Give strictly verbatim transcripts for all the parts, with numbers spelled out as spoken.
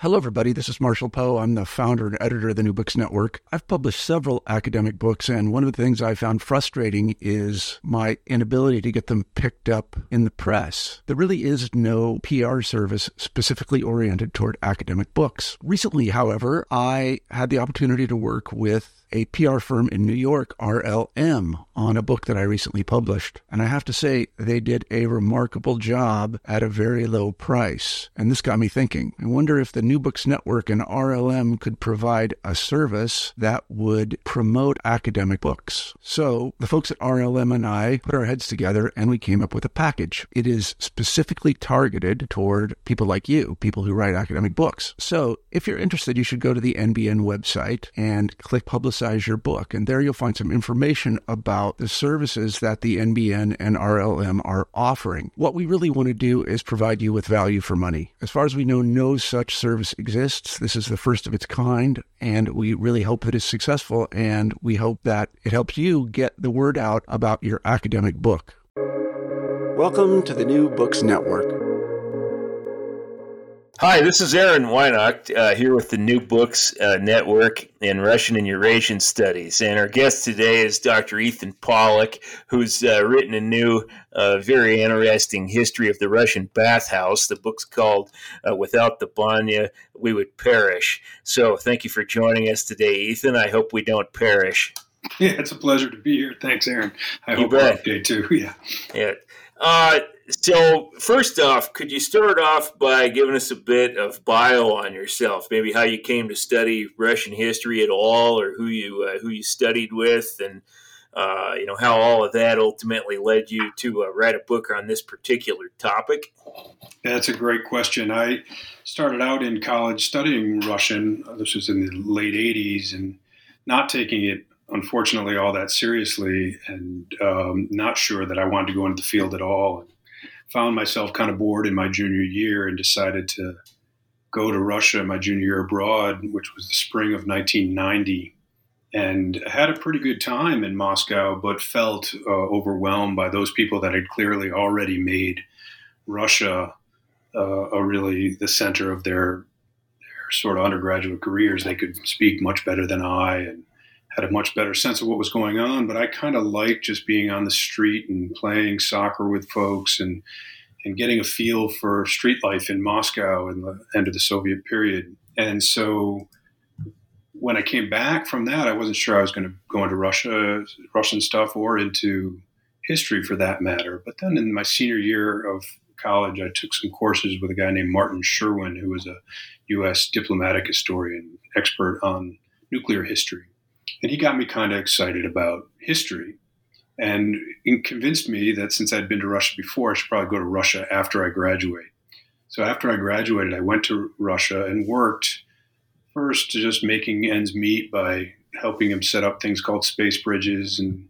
Hello, everybody. This is Marshall Poe. I'm the founder and editor of the New Books Network. I've published several academic books, and one of the things I found frustrating is my inability to get them picked up in the press. There really is no P R service specifically oriented toward academic books. Recently, however, I had the opportunity to work with a P R firm in New York, R L M, on a book that I recently published. And I have to say, they did a remarkable job at a very low price. And this got me thinking. I wonder if the New Books Network and R L M could provide a service that would promote academic books. So the folks at R L M and I put our heads together and we came up with a package. It is specifically targeted toward people like you, people who write academic books. So if you're interested, you should go to the N B N website and click Publicize your book. And there you'll find some information about the services that the N B N and R L M are offering. What we really want to do is provide you with value for money. As far as we know, no such service exists. This is the first of its kind, and we really hope that it's successful, and we hope that it helps you get the word out about your academic book. Welcome to the New Books Network. Hi, this is Aaron Weinacht, uh, here with the New Books uh, Network in Russian and Eurasian Studies. And our guest today is Doctor Ethan Pollack, who's uh, written a new, uh, very interesting history of the Russian bathhouse. The book's called uh, Without the Banya, We Would Perish. So thank you for joining us today, Ethan. I hope we don't perish. Yeah, it's a pleasure to be here. Thanks, Aaron. I You hope bet. you're okay, too. Yeah. Yeah. Uh, so first off, could you start off by giving us a bit of bio on yourself? Maybe how you came to study Russian history at all, or who you uh, who you studied with, and uh, you know how all of that ultimately led you to uh, write a book on this particular topic. That's a great question. I started out in college studying Russian. This was in the late eighties, and not taking it, unfortunately, all that seriously, and um, not sure that I wanted to go into the field at all. And found myself kind of bored in my junior year and decided to go to Russia my junior year abroad, which was the spring of nineteen ninety. And I had a pretty good time in Moscow, but felt uh, overwhelmed by those people that had clearly already made Russia uh, a really the center of their, their sort of undergraduate careers. They could speak much better than I and had a much better sense of what was going on, but I kind of liked just being on the street and playing soccer with folks and and getting a feel for street life in Moscow in the end of the Soviet period. And so when I came back from that, I wasn't sure I was going to go into Russia, Russian stuff, or into history for that matter. But then in my senior year of college, I took some courses with a guy named Martin Sherwin, who was a U S diplomatic historian, expert on nuclear history. And he got me kind of excited about history and convinced me that since I'd been to Russia before, I should probably go to Russia after I graduate. So after I graduated, I went to Russia and worked first just making ends meet by helping him set up things called space bridges, and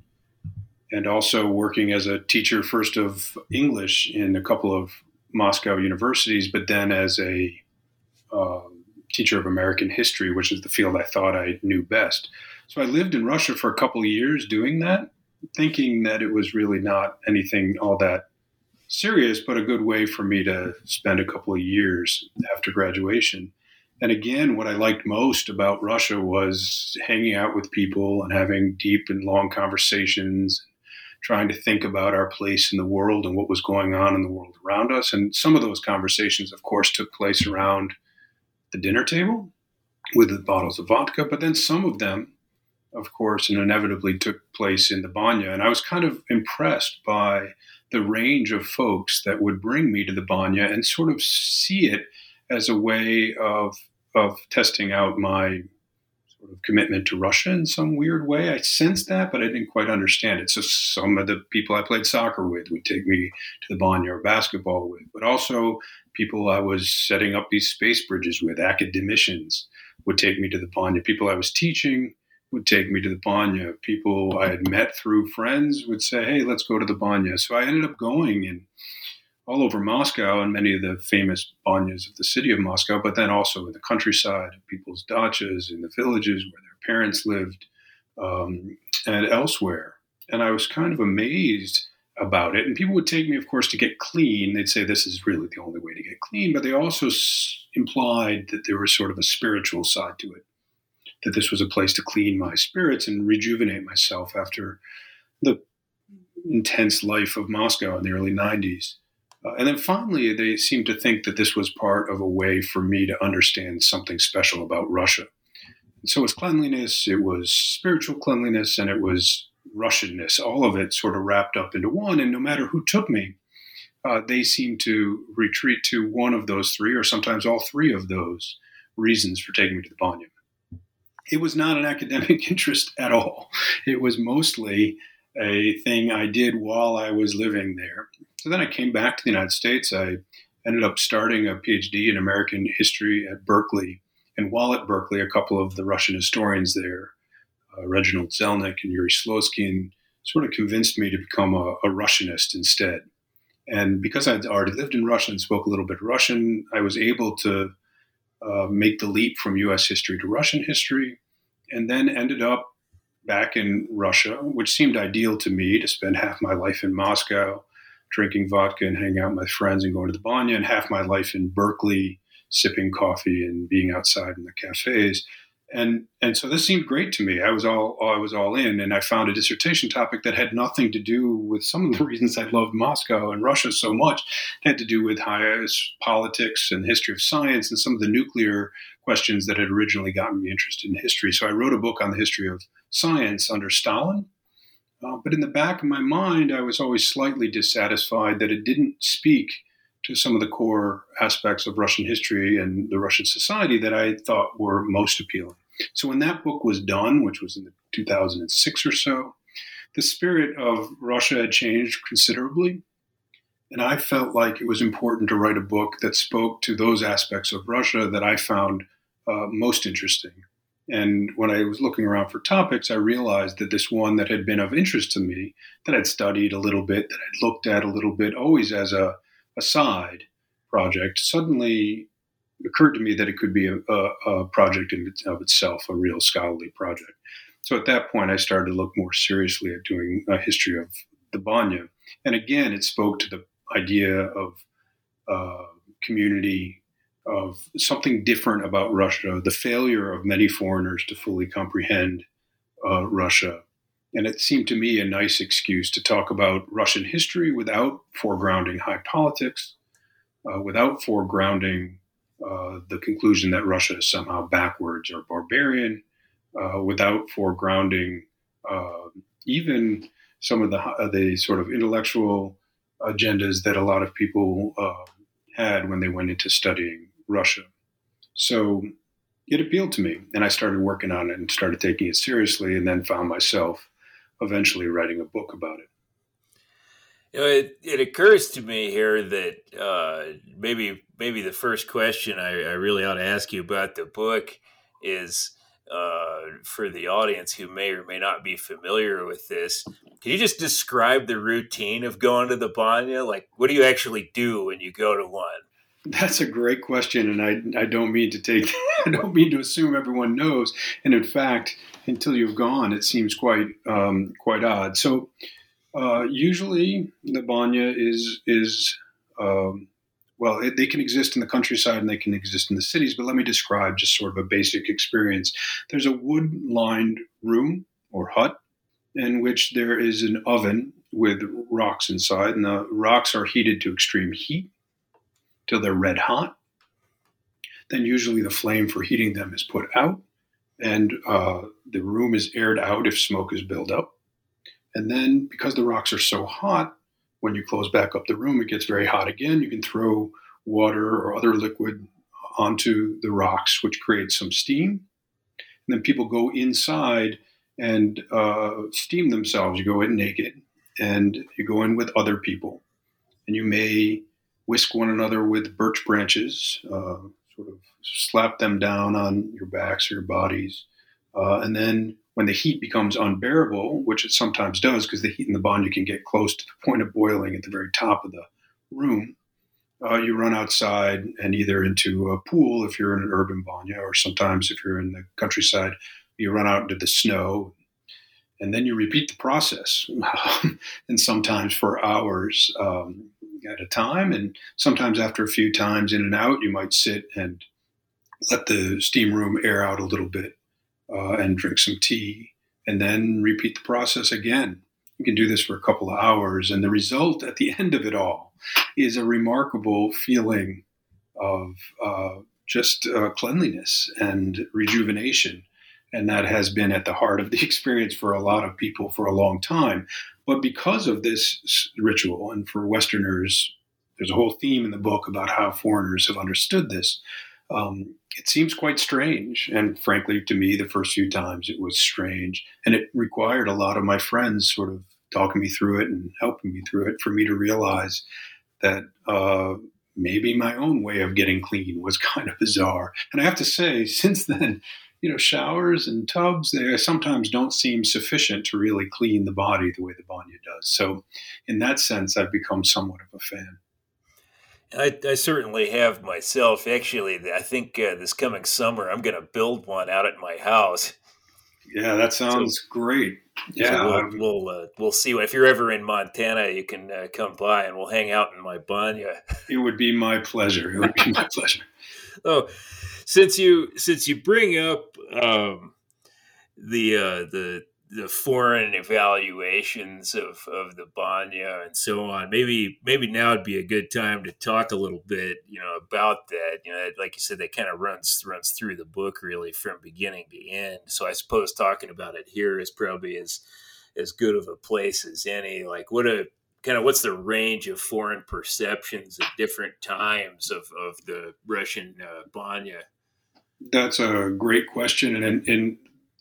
and also working as a teacher first of English in a couple of Moscow universities, but then as a uh, teacher of American history, which is the field I thought I knew best. So I lived in Russia for a couple of years doing that, thinking that it was really not anything all that serious, but a good way for me to spend a couple of years after graduation. And again, what I liked most about Russia was hanging out with people and having deep and long conversations, trying to think about our place in the world and what was going on in the world around us. And some of those conversations, of course, took place around the dinner table with the bottles of vodka, but then some of them, of course, and inevitably took place in the Banya. And I was kind of impressed by the range of folks that would bring me to the Banya and sort of see it as a way of of testing out my sort of commitment to Russia in some weird way. I sensed that, but I didn't quite understand it. So some of the people I played soccer with would take me to the Banya or basketball with, but also people I was setting up these space bridges with, academicians, would take me to the Banya. People I was teaching would take me to the Banya. People I had met through friends would say, hey, let's go to the Banya. So I ended up going and all over Moscow and many of the famous banyas of the city of Moscow, but then also in the countryside, people's dachas, in the villages where their parents lived, um, and elsewhere. And I was kind of amazed about it. And people would take me, of course, to get clean. They'd say this is really the only way to get clean, but they also implied that there was sort of a spiritual side to it, that this was a place to clean my spirits and rejuvenate myself after the intense life of Moscow in the early nineties. Uh, and then finally, they seemed to think that this was part of a way for me to understand something special about Russia. And so it was cleanliness, it was spiritual cleanliness, and it was Russianness, all of it sort of wrapped up into one. And no matter who took me, uh, they seemed to retreat to one of those three, or sometimes all three of those reasons for taking me to the Banya. It was not an academic interest at all. It was mostly a thing I did while I was living there. So then I came back to the United States. I ended up starting a PhD in American history at Berkeley. And while at Berkeley, a couple of the Russian historians there, uh, Reginald Zelnick and Yuri Sloskin, sort of convinced me to become a, a Russianist instead. And because I'd already lived in Russia and spoke a little bit Russian, I was able to uh, make the leap from U S history to Russian history, and then ended up back in Russia, which seemed ideal to me, to spend half my life in Moscow, drinking vodka and hanging out with my friends and going to the Banya, and half my life in Berkeley, sipping coffee and being outside in the cafes. And and so this seemed great to me. I was all I was all in, and I found a dissertation topic that had nothing to do with some of the reasons I loved Moscow and Russia so much. It had to do with higher politics and history of science and some of the nuclear questions that had originally gotten me interested in history. So I wrote a book on the history of science under Stalin. Uh, but in the back of my mind, I was always slightly dissatisfied that it didn't speak to some of the core aspects of Russian history and the Russian society that I thought were most appealing. So when that book was done, which was in two thousand six or so, the spirit of Russia had changed considerably. And I felt like it was important to write a book that spoke to those aspects of Russia that I found uh, most interesting. And when I was looking around for topics, I realized that this one that had been of interest to me, that I'd studied a little bit, that I'd looked at a little bit, always as a, a side project, suddenly occurred to me that it could be a, a, a project in of itself, a real scholarly project. So at that point, I started to look more seriously at doing a history of the Banya. And again, it spoke to the idea of uh, community, of something different about Russia, the failure of many foreigners to fully comprehend uh, Russia. And it seemed to me a nice excuse to talk about Russian history without foregrounding high politics, uh, without foregrounding uh, the conclusion that Russia is somehow backwards or barbarian, uh, without foregrounding uh, even some of the, uh, the sort of intellectual agendas that a lot of people uh, had when they went into studying Russia. So it appealed to me, and I started working on it and started taking it seriously, and then found myself eventually writing a book about it. You know, it, it occurs to me here that uh, maybe maybe the first question I, I really ought to ask you about the book is, uh, for the audience who may or may not be familiar with this, can you just describe the routine of going to the Banya? Like, what do you actually do when you go to one? That's a great question, and I, I don't mean to take I don't mean to assume everyone knows. And in fact, until you've gone, it seems quite um, quite odd. So uh, usually the Banya is is um, well, it, they can exist in the countryside and they can exist in the cities. But let me describe just sort of a basic experience. There's a wood-lined room or hut in which there is an oven with rocks inside, and the rocks are heated to extreme heat till they're red hot. Then usually the flame for heating them is put out, and uh, the room is aired out if smoke is built up. And then because the rocks are so hot, when you close back up the room, it gets very hot again. You can throw water or other liquid onto the rocks, which creates some steam. And then people go inside and uh, steam themselves. You go in naked, and you go in with other people. And you may whisk one another with birch branches, uh, sort of slap them down on your backs or your bodies. Uh, and then when the heat becomes unbearable, which it sometimes does because the heat in the Banya can get close to the point of boiling at the very top of the room, uh, you run outside and either into a pool if you're in an urban Banya, or sometimes if you're in the countryside, you run out into the snow. And then you repeat the process, and sometimes for hours. Um, at a time. And sometimes after a few times in and out, you might sit and let the steam room air out a little bit uh, and drink some tea, and then repeat the process again. You can do this for a couple of hours, and the result at the end of it all is a remarkable feeling of uh, just uh, cleanliness and rejuvenation. And that has been at the heart of the experience for a lot of people for a long time. But because of this ritual, and for Westerners, there's a whole theme in the book about how foreigners have understood this. Um, it seems quite strange. And frankly, to me, the first few times it was strange. And it required a lot of my friends sort of talking me through it and helping me through it for me to realize that uh, maybe my own way of getting clean was kind of bizarre. And I have to say, since then, you know, showers and tubs, they sometimes don't seem sufficient to really clean the body the way the banya does. So in that sense, I've become somewhat of a fan. I, I certainly have myself. Actually, I think uh, this coming summer, I'm going to build one out at my house. Yeah, that sounds so, great. Yeah, so we'll we'll, uh, we'll see. If you're ever in Montana, you can uh, come by and we'll hang out in my banya. It would be my pleasure. It would be my pleasure. Oh, since you since you bring up um, the uh, the the foreign evaluations of, of the banya and so on, maybe maybe now would be a good time to talk a little bit, you know, about that. You know, like you said, that kind of runs runs through the book really from beginning to end. So I suppose talking about it here is probably as as good of a place as any. Like, what a kind of what's the range of foreign perceptions at different times of, of the Russian uh, banya? That's a great question, and and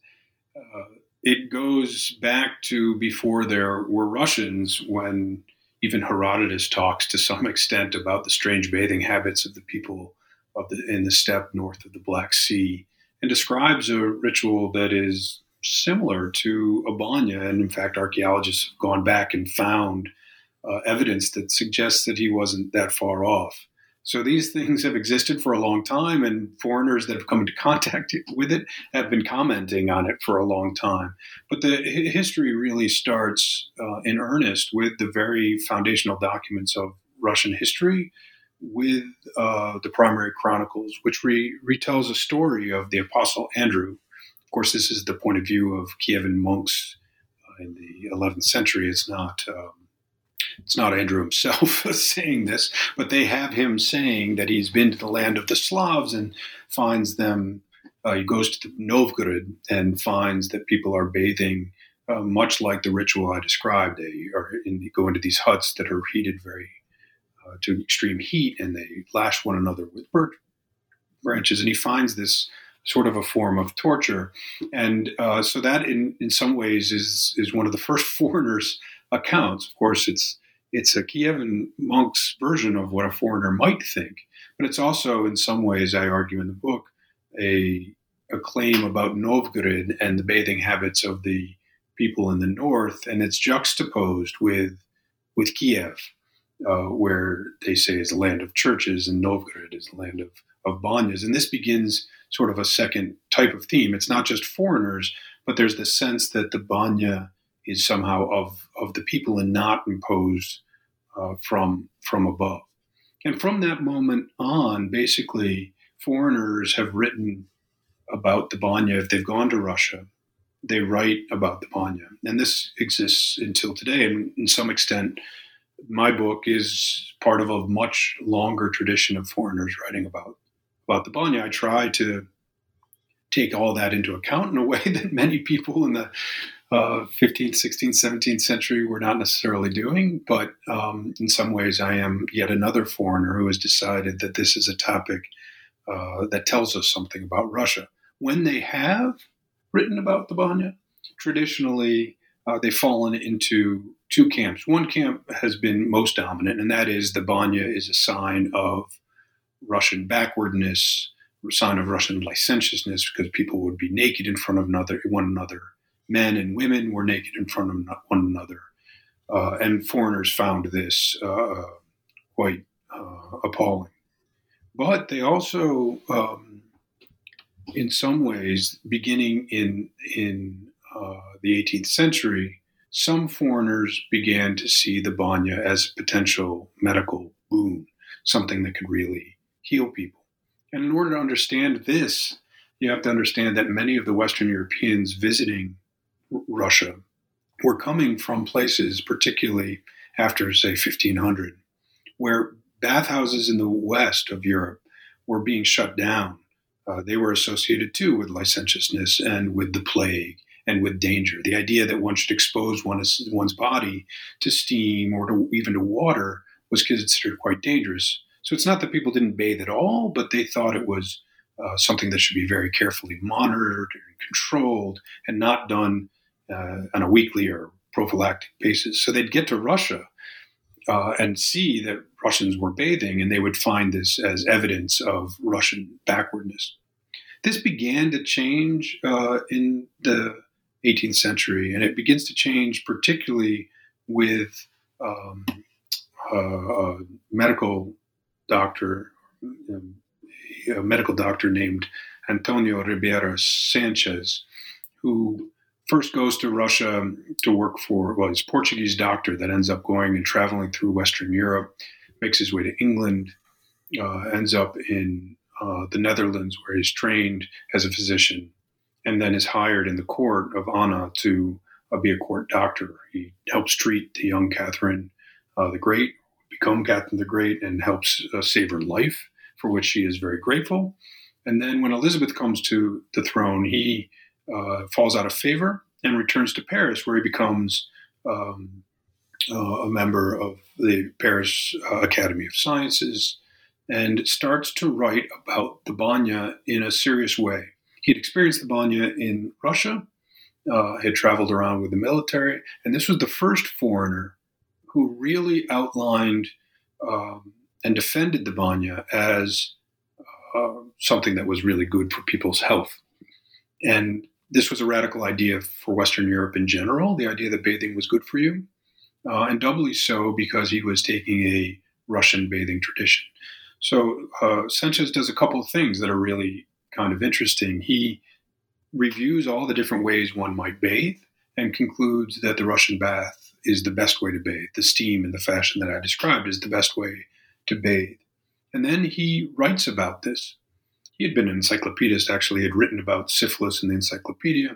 uh, it goes back to before there were Russians, when even Herodotus talks to some extent about the strange bathing habits of the people of the in the steppe north of the Black Sea, and describes a ritual that is similar to a banya. And in fact, archaeologists have gone back and found uh, evidence that suggests that he wasn't that far off. So these things have existed for a long time, and foreigners that have come into contact with it have been commenting on it for a long time. But the history really starts uh, in earnest with the very foundational documents of Russian history, with uh, the Primary Chronicles, which re- retells a story of the Apostle Andrew. Of course, this is the point of view of Kievan monks uh, in the eleventh century. It's not... Um, It's not Andrew himself saying this, but they have him saying that he's been to the land of the Slavs and finds them, uh, he goes to Novgorod and finds that people are bathing uh, much like the ritual I described. They are in, they go into these huts that are heated very uh, to extreme heat, and they lash one another with birch branches. And he finds this sort of a form of torture. And uh, so that in, in some ways is, is one of the first foreigners' accounts. Of course, it's It's a Kievan monk's version of what a foreigner might think, but it's also, in some ways, I argue in the book, a, a claim about Novgorod and the bathing habits of the people in the north, and it's juxtaposed with with Kiev, uh, where they say is the land of churches, and Novgorod is the land of, of banyas. And this begins sort of a second type of theme. It's not just foreigners, but there's the sense that the banya is somehow of, of the people and not imposed uh, from from above. And from that moment on, basically, foreigners have written about the banya. If they've gone to Russia, they write about the banya. And this exists until today. And in some extent, my book is part of a much longer tradition of foreigners writing about, about the banya. I try to take all that into account in a way that many people in the Uh, fifteenth, sixteenth, seventeenth century were not necessarily doing, but um, in some ways I am yet another foreigner who has decided that this is a topic uh, that tells us something about Russia. When they have written about the banya, traditionally uh, they've fallen into two camps. One camp has been most dominant, and that is the banya is a sign of Russian backwardness, a sign of Russian licentiousness, because people would be naked in front of another, one another. Men and women were naked in front of one another. Uh, and foreigners found this uh, quite uh, appalling. But they also, um, in some ways, beginning in, in uh, the eighteenth century, some foreigners began to see the banya as a potential medical boon, something that could really heal people. And in order to understand this, you have to understand that many of the Western Europeans visiting Russia were coming from places, particularly after, say, fifteen hundred, where bathhouses in the west of Europe were being shut down. Uh, they were associated, too, with licentiousness and with the plague and with danger. The idea that one should expose one's, one's body to steam or to, even to water was considered quite dangerous. So it's not that people didn't bathe at all, but they thought it was uh, something that should be very carefully monitored and controlled and not done uh, on a weekly or prophylactic basis. So they'd get to Russia uh, and see that Russians were bathing, and they would find this as evidence of Russian backwardness. This began to change uh, in the eighteenth century, and it begins to change particularly with um, uh, a medical doctor, um, a medical doctor named Antonio Ribera Sanchez, who first goes to Russia to work for, well, he's a Portuguese doctor that ends up going and traveling through Western Europe, makes his way to England, uh, ends up in uh, the Netherlands where he's trained as a physician, and then is hired in the court of Anna to uh, be a court doctor. He helps treat the young Catherine uh, the Great, become Catherine the Great, and helps uh, save her life, for which she is very grateful. And then when Elizabeth comes to the throne, he uh, falls out of favor and returns to Paris, where he becomes um, uh, a member of the Paris uh, Academy of Sciences and starts to write about the banya in a serious way. He had experienced the banya in Russia, uh, had traveled around with the military, and this was the first foreigner who really outlined um, and defended the banya as uh, something that was really good for people's health. And this was a radical idea for Western Europe in general, the idea that bathing was good for you, uh, and doubly so because he was taking a Russian bathing tradition. So uh, Sanchez does a couple of things that are really kind of interesting. He reviews all the different ways one might bathe and concludes that the Russian bath is the best way to bathe. The steam in the fashion that I described is the best way to bathe. And then he writes about this. He had been an encyclopedist, actually, had written about syphilis in the encyclopedia,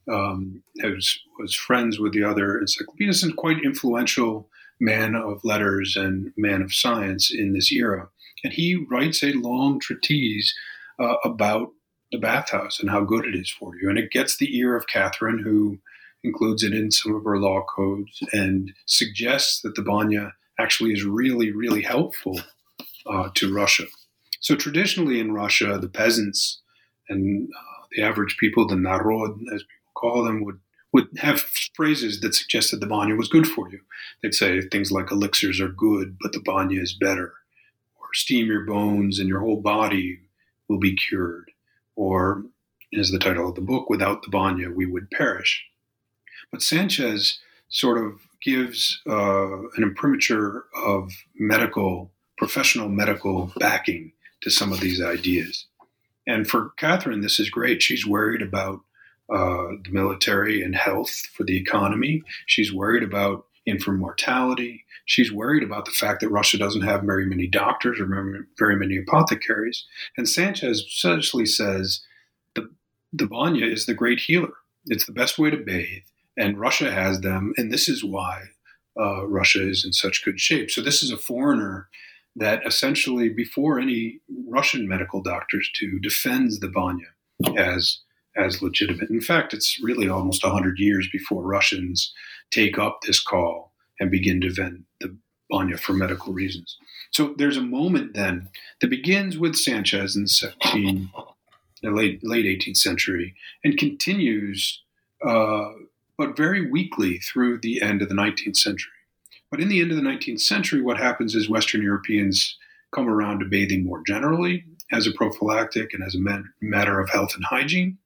um, was, was friends with the other encyclopedists, and quite influential man of letters and man of science in this era. And he writes a long treatise uh, about the bathhouse and how good it is for you. And it gets the ear of Catherine, who includes it in some of her law codes and suggests that the banya actually is really, really helpful uh, to Russia. So traditionally in Russia, the peasants and uh, the average people, the narod, as people call them, would, would have phrases that suggested the banya was good for you. They'd say things like elixirs are good, but the banya is better. Or steam your bones and your whole body will be cured. Or, as the title of the book, without the banya, we would perish. But Sanchez sort of gives uh, an imprimatur of medical, professional medical backing to some of these ideas. And for Catherine, this is great. She's worried about uh, the military and health for the economy. She's worried about infant mortality. She's worried about the fact that Russia doesn't have very many doctors or very many apothecaries. And Sanchez essentially says the, the banya is the great healer. It's the best way to bathe, and Russia has them, and this is why uh, Russia is in such good shape. So this is a foreigner that essentially, before any Russian medical doctors do, defends the banya as, as legitimate. In fact, it's really almost one hundred years before Russians take up this call and begin to defend the banya for medical reasons. So there's a moment then that begins with Sanchez in the seventeen, the late late eighteenth century, and continues, uh, but very weakly through the end of the nineteenth century. But in the end of the nineteenth century, what happens is Western Europeans come around to bathing more generally as a prophylactic and as a man- matter of health and hygiene,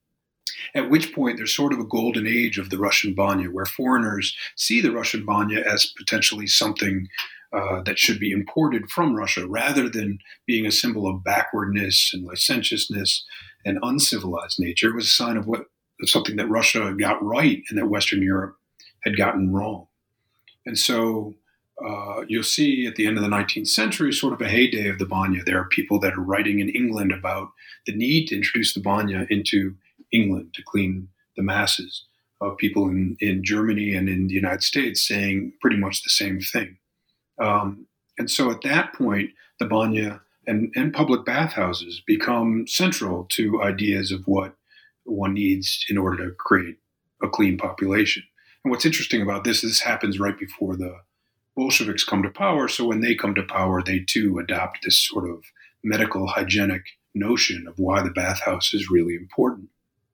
at which point there's sort of a golden age of the Russian banya, where foreigners see the Russian banya as potentially something uh, that should be imported from Russia, rather than being a symbol of backwardness and licentiousness and uncivilized nature. It was a sign of what of something that Russia got right and that Western Europe had gotten wrong. And so uh, you'll see at the end of the nineteenth century sort of a heyday of the banya. There are people that are writing in England about the need to introduce the banya into England to clean the masses, of people in, in Germany and in the United States saying pretty much the same thing. Um, and so at that point, the banya and, and public bathhouses become central to ideas of what one needs in order to create a clean population. And what's interesting about this is this happens right before the Bolsheviks come to power. So when they come to power, they too adopt this sort of medical hygienic notion of why the bathhouse is really important.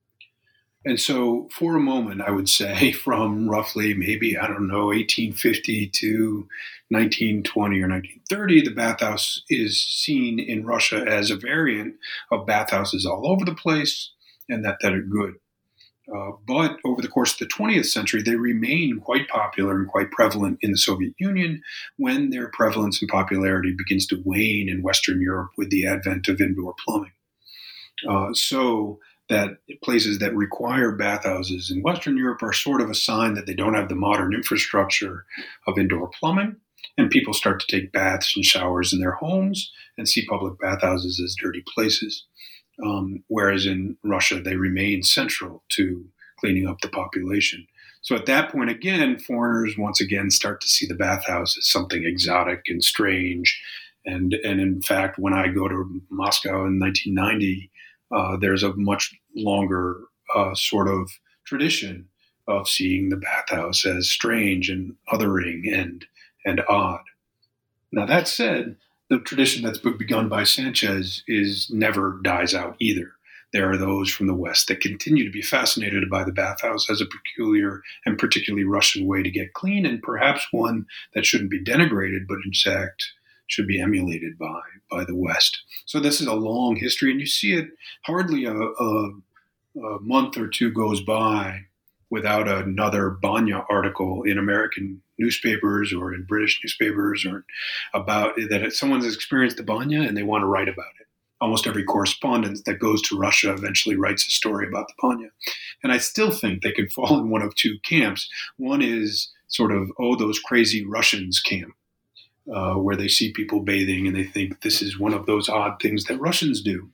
And so for a moment, I would say from roughly maybe, I don't know, eighteen fifty to nineteen twenty or nineteen thirty, the bathhouse is seen in Russia as a variant of bathhouses all over the place and that, that are good. Uh, but over the course of the twentieth century, they remain quite popular and quite prevalent in the Soviet Union when their prevalence and popularity begins to wane in Western Europe with the advent of indoor plumbing. Uh, so that places that require bathhouses in Western Europe are sort of a sign that they don't have the modern infrastructure of indoor plumbing, and people start to take baths and showers in their homes and see public bathhouses as dirty places. Um, whereas in Russia, they remain central to cleaning up the population. So at that point, again, foreigners once again start to see the bathhouse as something exotic and strange. And, and in fact, when I go to Moscow in nineteen ninety, uh, there's a much longer uh, sort of tradition of seeing the bathhouse as strange and othering and, and odd. Now, that said, the tradition that's begun by Sanchez is never dies out either. There are those from the West that continue to be fascinated by the bathhouse as a peculiar and particularly Russian way to get clean, and perhaps one that shouldn't be denigrated, but in fact should be emulated by, by the West. So this is a long history, and you see it hardly a, a, a month or two goes by without another banya article in American newspapers or in British newspapers or about that someone's experienced the banya and they want to write about it. Almost every correspondent that goes to Russia eventually writes a story about the banya. And I still think they can fall in one of two camps. One is sort of, oh, those crazy Russians camp, uh, where they see people bathing and they think this is one of those odd things that Russians do.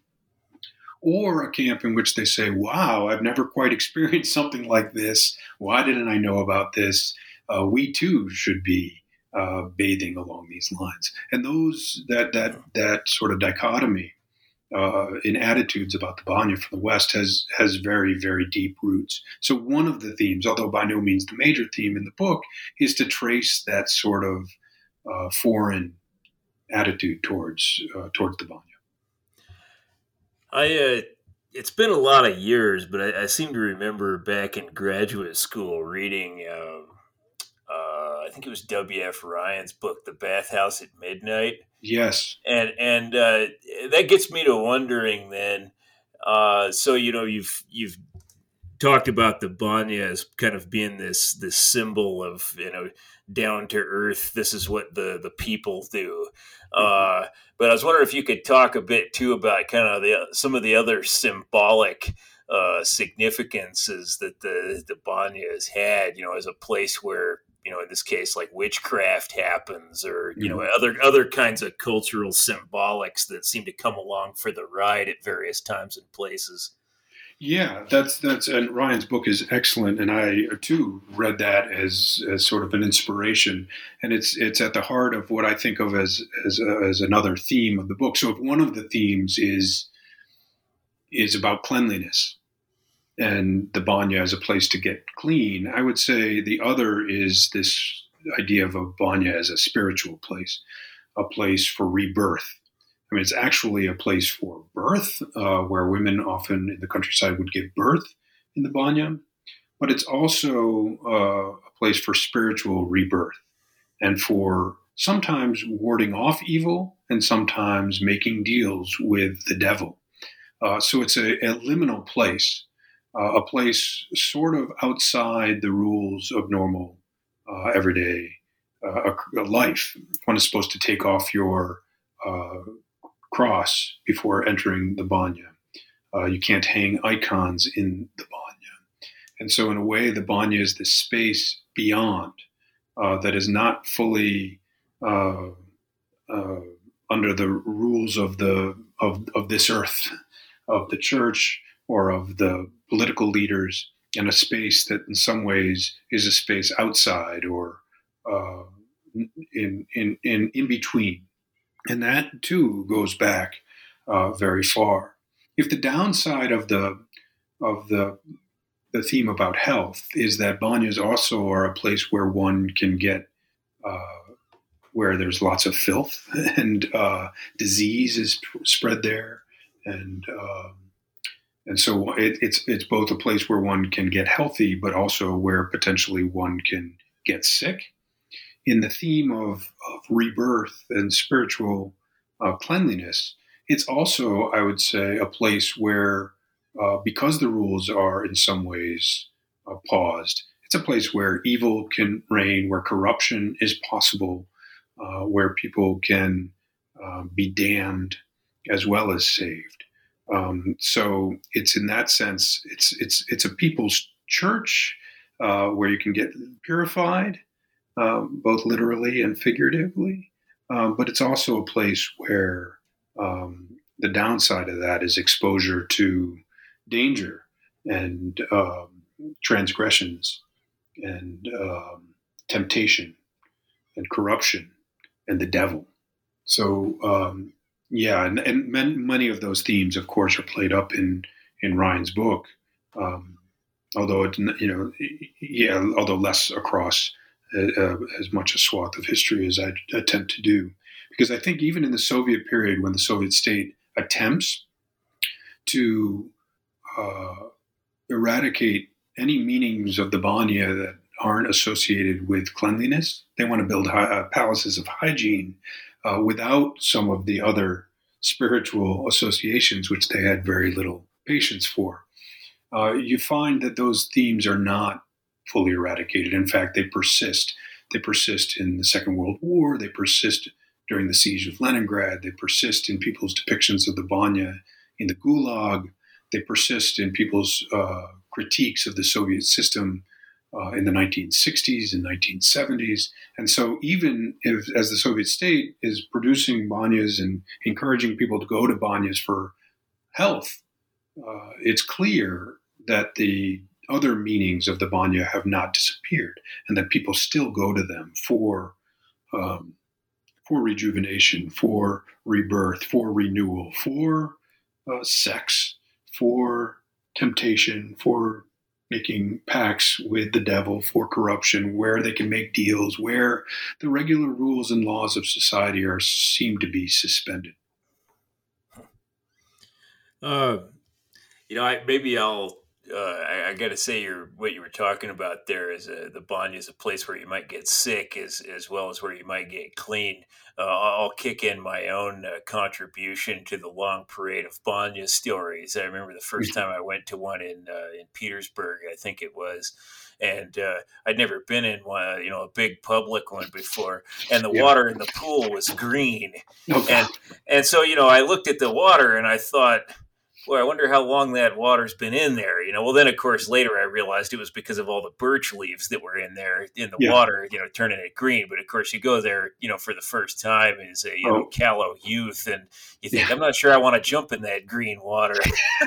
Or a camp in which they say, wow, I've never quite experienced something like this. Why didn't I know about this? Uh, we too should be uh, bathing along these lines. And those that that that sort of dichotomy uh, in attitudes about the banya from the West has has very, very deep roots. So one of the themes, although by no means the major theme in the book, is to trace that sort of uh, foreign attitude towards uh, towards the banya. I, uh, it's been a lot of years, but I, I seem to remember back in graduate school reading, um, uh, I think it was W F Ryan's book, The Bathhouse at Midnight. Yes. And, and, uh, that gets me to wondering then, uh, so, you know, you've, you've talked about the banya as kind of being this, this symbol of, you know, down to earth. This is what the, the people do. Uh, but I was wondering if you could talk a bit too about kind of the some of the other symbolic uh, significances that the the banya has had, you know, as a place where, you know, in this case, like witchcraft happens, or you mm-hmm. know, other other kinds of cultural symbolics that seem to come along for the ride at various times and places. Yeah, that's that's and Ryan's book is excellent, and I too read that as as sort of an inspiration, and it's it's at the heart of what I think of as as uh, as another theme of the book. So if one of the themes is is about cleanliness and the banya as a place to get clean, I would say the other is this idea of a banya as a spiritual place, a place for rebirth. I mean, it's actually a place for birth, uh, where women often in the countryside would give birth in the banya, but it's also uh, a place for spiritual rebirth and for sometimes warding off evil and sometimes making deals with the devil. Uh, so it's a, a liminal place, uh, a place sort of outside the rules of normal uh, everyday uh, life. One is supposed to take off your uh, cross before entering the banya. Uh, you can't hang icons in the banya. And so in a way, the banya is this space beyond uh, that is not fully uh, uh, under the rules of the of, of this earth, of the church or of the political leaders, and a space that in some ways is a space outside or uh, in, in, in, in between. And that too goes back uh, very far. If the downside of the of the the theme about health is that banyas also are a place where one can get uh, where there's lots of filth and uh, disease is spread there, and um, and so it, it's it's both a place where one can get healthy, but also where potentially one can get sick. In the theme of, of rebirth and spiritual uh, cleanliness, it's also, I would say, a place where, uh, because the rules are in some ways uh, paused, it's a place where evil can reign, where corruption is possible, uh, where people can uh, be damned as well as saved. Um, so it's in that sense, it's it's it's a people's church uh, where you can get purified, Um, both literally and figuratively. Um, but it's also a place where um, the downside of that is exposure to danger and um, transgressions and um, temptation and corruption and the devil. So, um, yeah, and, and many of those themes, of course, are played up in, in Ryan's book, um, although, it, you know, yeah, although less across Uh, as much a swath of history as I attempt to do. Because I think even in the Soviet period, when the Soviet state attempts to uh, eradicate any meanings of the banya that aren't associated with cleanliness, they want to build hi- uh, palaces of hygiene uh, without some of the other spiritual associations, which they had very little patience for. Uh, you find that those themes are not fully eradicated. In fact, they persist. They persist in the Second World War. They persist during the siege of Leningrad. They persist in people's depictions of the banya in the Gulag. They persist in people's uh, critiques of the Soviet system uh, in the nineteen sixties and nineteen seventies. And so even if, as the Soviet state is producing banyas and encouraging people to go to banyas for health, uh, it's clear that the other meanings of the banya have not disappeared, and that people still go to them for um, for rejuvenation, for rebirth, for renewal, for uh, sex, for temptation, for making pacts with the devil, for corruption, where they can make deals, where the regular rules and laws of society are seem to be suspended. Uh, you know, I, maybe I'll. Uh, I, I got to say, you're, what you were talking about there is a, the banya is a place where you might get sick, as as well as where you might get clean. Uh, I'll kick in my own uh, contribution to the long parade of banya stories. I remember the first time I went to one in uh, in Petersburg, I think it was, and uh, I'd never been in one, you know, a big public one before, and the yeah. water in the pool was green, okay. and and so you know, I looked at the water and I thought, boy, I wonder how long that water's been in there. You know, well, then, of course, later I realized it was because of all the birch leaves that were in there in the yeah. water, you know, turning it green. But, of course, you go there, you know, for the first time as a you oh. know, callow youth, and you think, yeah. I'm not sure I want to jump in that green water.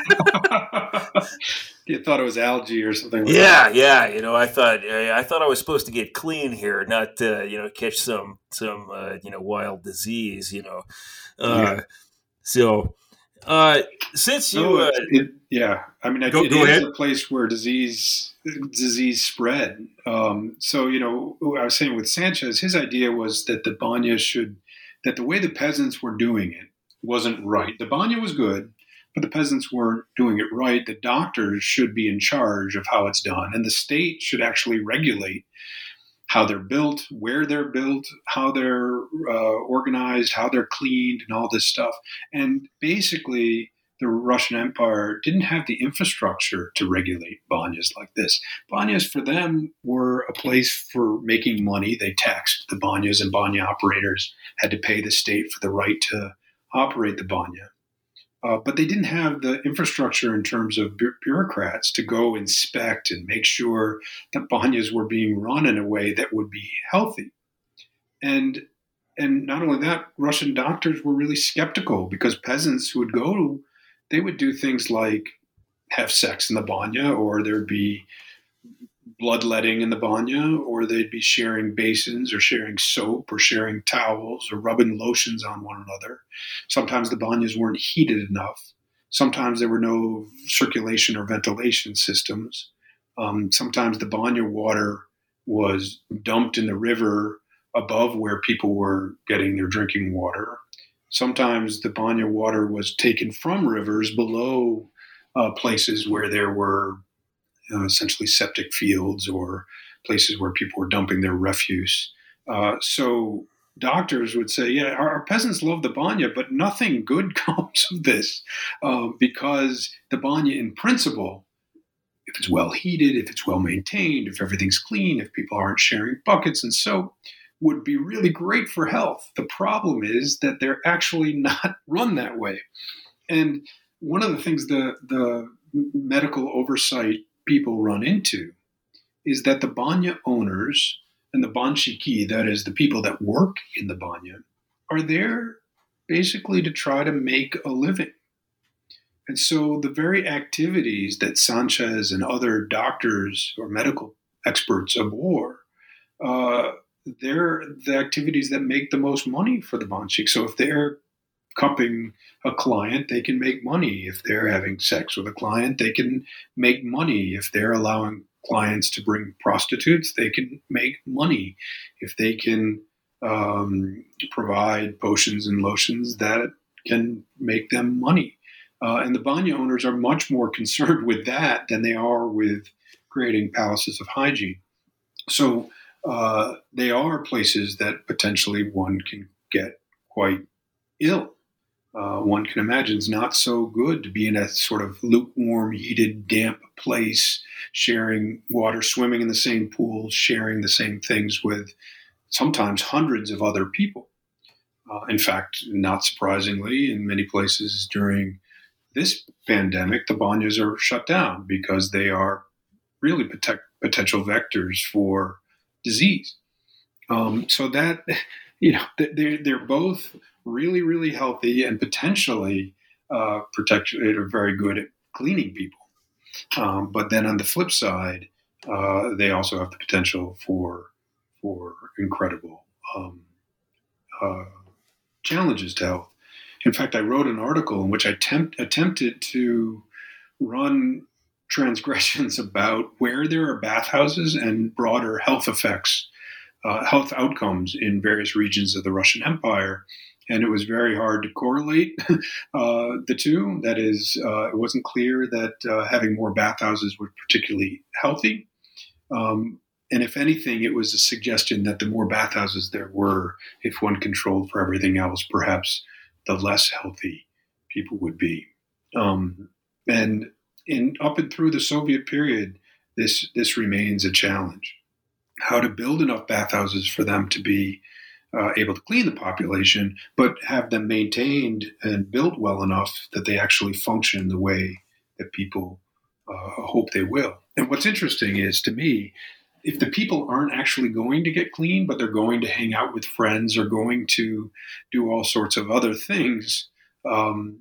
You thought it was algae or something like yeah, that. Yeah, yeah. You know, I thought I thought I was supposed to get clean here, not, uh, you know, catch some, some uh, you know, wild disease, you know. Uh, yeah. So... Uh, since you, no, uh, it, yeah, I mean, go, it, go it ahead. is a place where disease disease spread. Um, so, you know, I was saying with Sanchez, his idea was that the banya should, that the way the peasants were doing it wasn't right. The banya was good, but the peasants weren't doing it right. The doctors should be in charge of how it's done, and the state should actually regulate how they're built, where they're built, how they're uh, organized, how they're cleaned, and all this stuff. And basically, the Russian Empire didn't have the infrastructure to regulate banyas like this. Banyas, for them, were a place for making money. They taxed the banyas, and banya operators had to pay the state for the right to operate the banya. Uh, but they didn't have the infrastructure in terms of bu- bureaucrats to go inspect and make sure that banyas were being run in a way that would be healthy. And and not only that, Russian doctors were really skeptical because peasants who would go, they would do things like have sex in the banya, or there'd be bloodletting in the banya, or they'd be sharing basins or sharing soap or sharing towels or rubbing lotions on one another. Sometimes the banyas weren't heated enough. Sometimes there were no circulation or ventilation systems. Um, sometimes the banya water was dumped in the river above where people were getting their drinking water. Sometimes the banya water was taken from rivers below uh, places where there were Uh, essentially septic fields or places where people were dumping their refuse. Uh, so doctors would say, yeah, our, our peasants love the banya, but nothing good comes of this uh, because the banya in principle, if it's well heated, if it's well maintained, if everything's clean, if people aren't sharing buckets and soap, would be really great for health. The problem is that they're actually not run that way. And one of the things the, the medical oversight people run into is that the banya owners and the banshiki, that is the people that work in the banya, are there basically to try to make a living. And so the very activities that Sanchez and other doctors or medical experts abhor, uh, they're the activities that make the most money for the banshik. So if they're cupping a client, they can make money. If they're having sex with a client, they can make money. If they're allowing clients to bring prostitutes, they can make money. If they can um, provide potions and lotions, that can make them money. Uh, and the banya owners are much more concerned with that than they are with creating palaces of hygiene. So uh, they are places that potentially one can get quite ill. Uh, one can imagine it's not so good to be in a sort of lukewarm, heated, damp place, sharing water, swimming in the same pools, sharing the same things with sometimes hundreds of other people. Uh, in fact, not surprisingly, in many places during this pandemic, the banyas are shut down because they are really protect, potential vectors for disease. Um, so that, you know, they're, they're both really, really healthy and potentially uh, protected are very good at cleaning people. Um, but then on the flip side, uh, they also have the potential for for incredible um, uh, challenges to health. In fact, I wrote an article in which I tempt, attempted to run transgressions about where there are bathhouses and broader health effects, uh, health outcomes in various regions of the Russian Empire. And it was very hard to correlate uh, the two. That is, uh, it wasn't clear that uh, having more bathhouses was particularly healthy. Um, and if anything, it was a suggestion that the more bathhouses there were, if one controlled for everything else, perhaps the less healthy people would be. Um, and in up and through the Soviet period, this this remains a challenge. How to build enough bathhouses for them to be Uh, able to clean the population, but have them maintained and built well enough that they actually function the way that people uh, hope they will. And what's interesting is, to me, if the people aren't actually going to get clean, but they're going to hang out with friends or going to do all sorts of other things, um,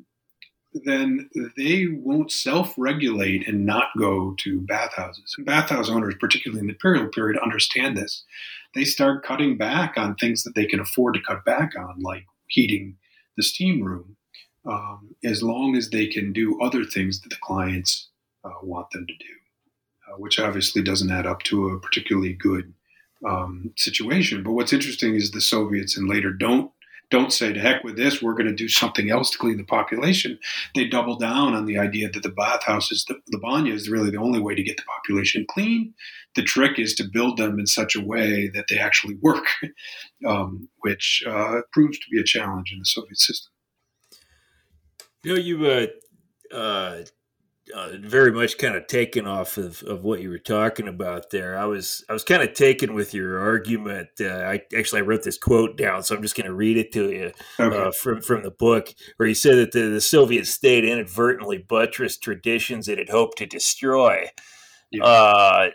then they won't self-regulate and not go to bathhouses. And bathhouse owners, particularly in the imperial period, understand this. They start cutting back on things that they can afford to cut back on, like heating the steam room, um, as long as they can do other things that the clients uh, want them to do, uh, which obviously doesn't add up to a particularly good um, situation. But what's interesting is the Soviets and later don't Don't say, to heck with this, we're going to do something else to clean the population. They double down on the idea that the bathhouses, the, the banya is really the only way to get the population clean. The trick is to build them in such a way that they actually work, um, which uh, proves to be a challenge in the Soviet system. You know, you uh, uh, uh, very much kind of taken off of, of what you were talking about there. I was I was kind of taken with your argument. Uh, I actually I wrote this quote down, so I'm just going to read it to you Okay. uh, from from the book, where you said that the, the Soviet state inadvertently buttressed traditions it had hoped to destroy. Yeah. Uh,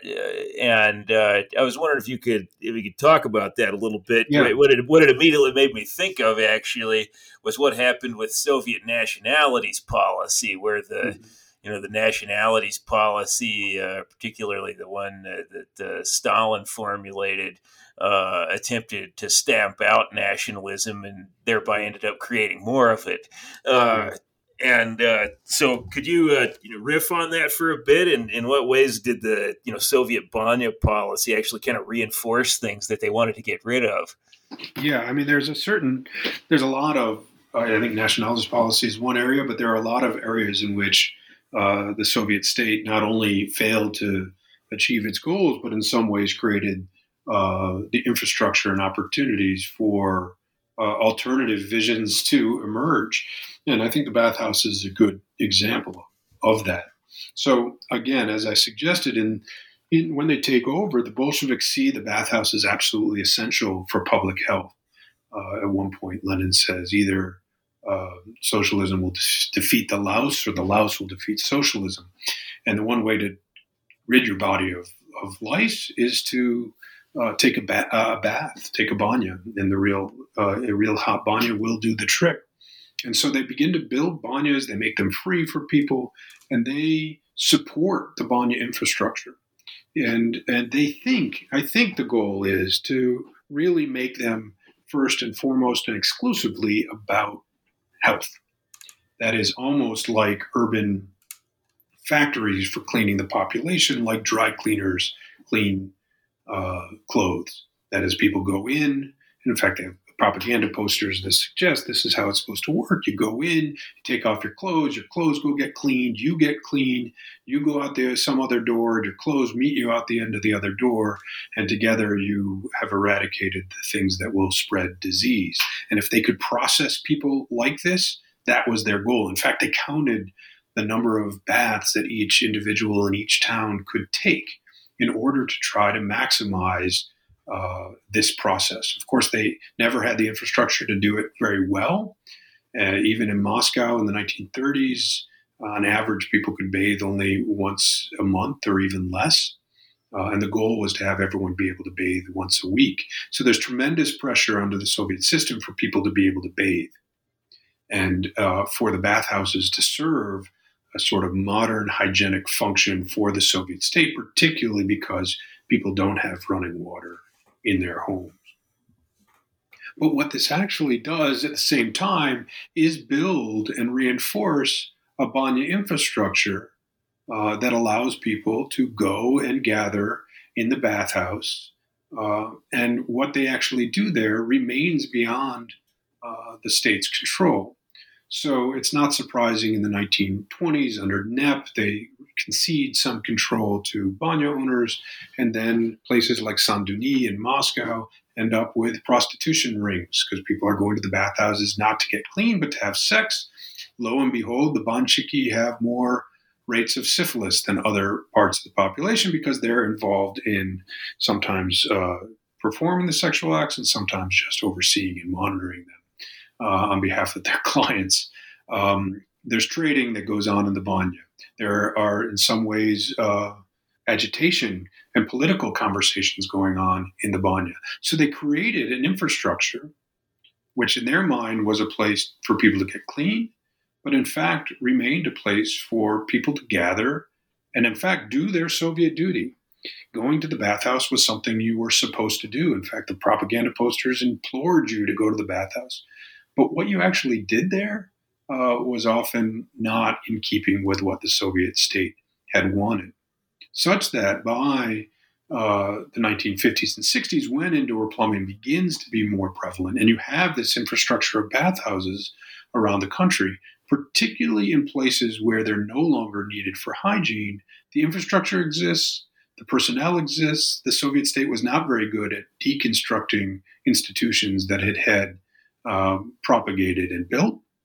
and uh, I was wondering if you could if you could talk about that a little bit. Yeah. What it what it immediately made me think of actually was what happened with Soviet nationalities policy, where the mm-hmm. you know the nationalities policy, uh, particularly the one uh, that uh, Stalin formulated, uh, attempted to stamp out nationalism and thereby ended up creating more of it. Uh, yeah. And uh, so, could you, uh, you know, riff on that for a bit? And in what ways did the, you know, Soviet Banya policy actually kind of reinforce things that they wanted to get rid of? Yeah, I mean, there's a certain, there's a lot of, I think nationalist policy is one area, but there are a lot of areas in which uh, the Soviet state not only failed to achieve its goals, but in some ways created uh, the infrastructure and opportunities for uh, alternative visions to emerge. And I think the bathhouse is a good example of that. So again, as I suggested, in, in when they take over, the Bolsheviks see the bathhouse as absolutely essential for public health. Uh, at one point, Lenin says either uh, socialism will de- defeat the louse or the louse will defeat socialism. And the one way to rid your body of, of lice is to uh, take a, ba- a bath, take a banya. And the real, uh, a real hot banya will do the trick. And so they begin to build banyas, they make them free for people, and they support the banya infrastructure. And and they think, I think the goal is to really make them first and foremost and exclusively about health. That is almost like urban factories for cleaning the population, like dry cleaners clean uh, clothes. That is, people go in, and in fact, they have propaganda posters that suggest this is how it's supposed to work. You go in, you take off your clothes, your clothes go get cleaned, you get clean, you go out there some other door, your clothes meet you out the end of the other door, and together you have eradicated the things that will spread disease. And if they could process people like this, that was their goal. In fact, they counted the number of baths that each individual in each town could take in order to try to maximize Uh, this process. Of course, they never had the infrastructure to do it very well. Uh, even in Moscow in the nineteen thirties, uh, on average, people could bathe only once a month or even less. Uh, and the goal was to have everyone be able to bathe once a week. So there's tremendous pressure under the Soviet system for people to be able to bathe and uh, for the bathhouses to serve a sort of modern hygienic function for the Soviet state, particularly because people don't have running water in their homes. But what this actually does at the same time is build and reinforce a banya infrastructure uh, that allows people to go and gather in the bathhouse. Uh, and what they actually do there remains beyond uh, the state's control. So it's not surprising in the nineteen twenties under N E P, they concede some control to banya owners, and then places like Saint-Denis in Moscow end up with prostitution rings because people are going to the bathhouses not to get clean, but to have sex. Lo and behold, the banchiki have more rates of syphilis than other parts of the population because they're involved in sometimes uh, performing the sexual acts and sometimes just overseeing and monitoring them uh, on behalf of their clients. Um, there's trading that goes on in the banya. There are, in some ways, uh, agitation and political conversations going on in the banya. So they created an infrastructure, which in their mind was a place for people to get clean, but in fact remained a place for people to gather and in fact do their Soviet duty. Going to the bathhouse was something you were supposed to do. In fact, the propaganda posters implored you to go to the bathhouse. But what you actually did there uh, was often not in keeping with what the Soviet state had wanted. Such that by uh, the nineteen fifties and sixties, when indoor plumbing begins to be more prevalent, and you have this infrastructure of bathhouses around the country, particularly in places where they're no longer needed for hygiene, the infrastructure exists, the personnel exists. The Soviet state was not very good at deconstructing institutions that it had um, propagated and built.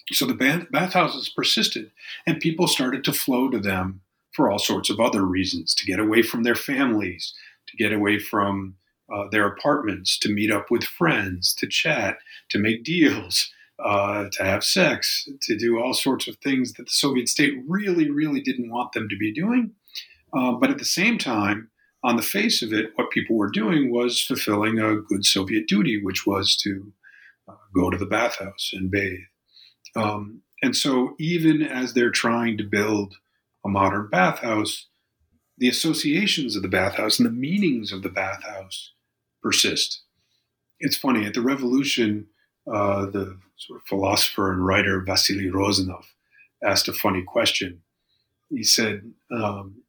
So the bath- bathhouses persisted, and people started to flow to them for all sorts of other reasons, to get away from their families, to get away from uh, their apartments, to meet up with friends, to chat, to make deals, uh, to have sex, to do all sorts of things that the Soviet state really, really didn't want them to be doing. Uh, but at the same time, on the face of it, what people were doing was fulfilling a good Soviet duty, which was to uh, go to the bathhouse and bathe. Um, and so even as they're trying to build a modern bathhouse, the associations of the bathhouse and the meanings of the bathhouse persist. It's funny, at the revolution, uh, the sort of philosopher and writer Vasily Rozanov asked a funny question. He said, um,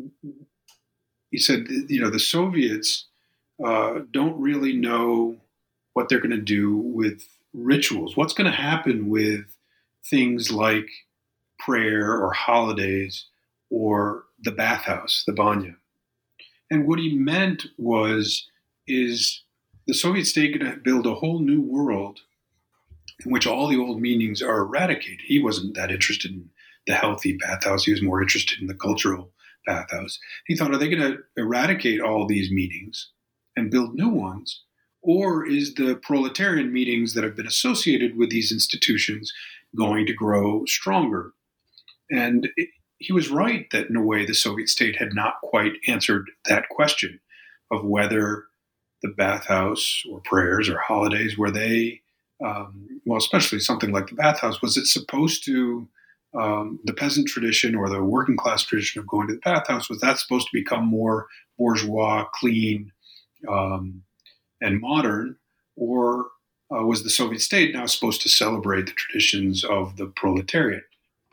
he said, you know, the Soviets uh, don't really know what they're going to do with rituals. What's going to happen with things like prayer or holidays or the bathhouse, the banya. And what he meant was, is the Soviet state going to build a whole new world in which all the old meanings are eradicated. He wasn't that interested in the healthy bathhouse. He was more interested in the cultural bathhouse. He thought, are they going to eradicate all these meanings and build new ones? Or is the proletarian meanings that have been associated with these institutions going to grow stronger? And it, he was right that in a way the Soviet state had not quite answered that question of whether the bathhouse or prayers or holidays, were they, um, well, especially something like the bathhouse, was it supposed to, um, the peasant tradition or the working class tradition of going to the bathhouse, was that supposed to become more bourgeois, clean, um, and modern, or uh, was the Soviet state now supposed to celebrate the traditions of the proletariat?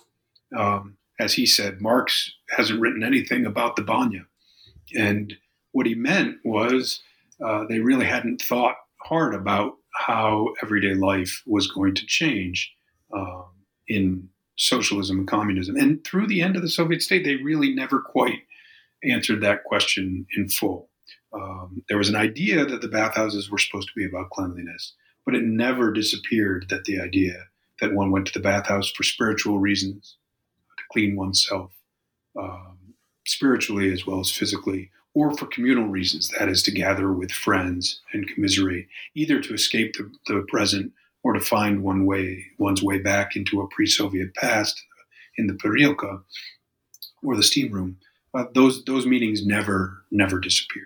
Um, as he said, Marx hasn't written anything about the banya. And what he meant was uh, they really hadn't thought hard about how everyday life was going to change uh, in socialism and communism. And through the end of the Soviet state, they really never quite answered that question in full. Um, there was an idea that the bathhouses were supposed to be about cleanliness, but it never disappeared that the idea that one went to the bathhouse for spiritual reasons, to clean oneself, um, spiritually as well as physically, or for communal reasons, that is, to gather with friends and commiserate, either to escape the, the present or to find one way, one's way back into a pre-Soviet past in the Perilka or the steam room. Uh, those those meanings never never disappeared.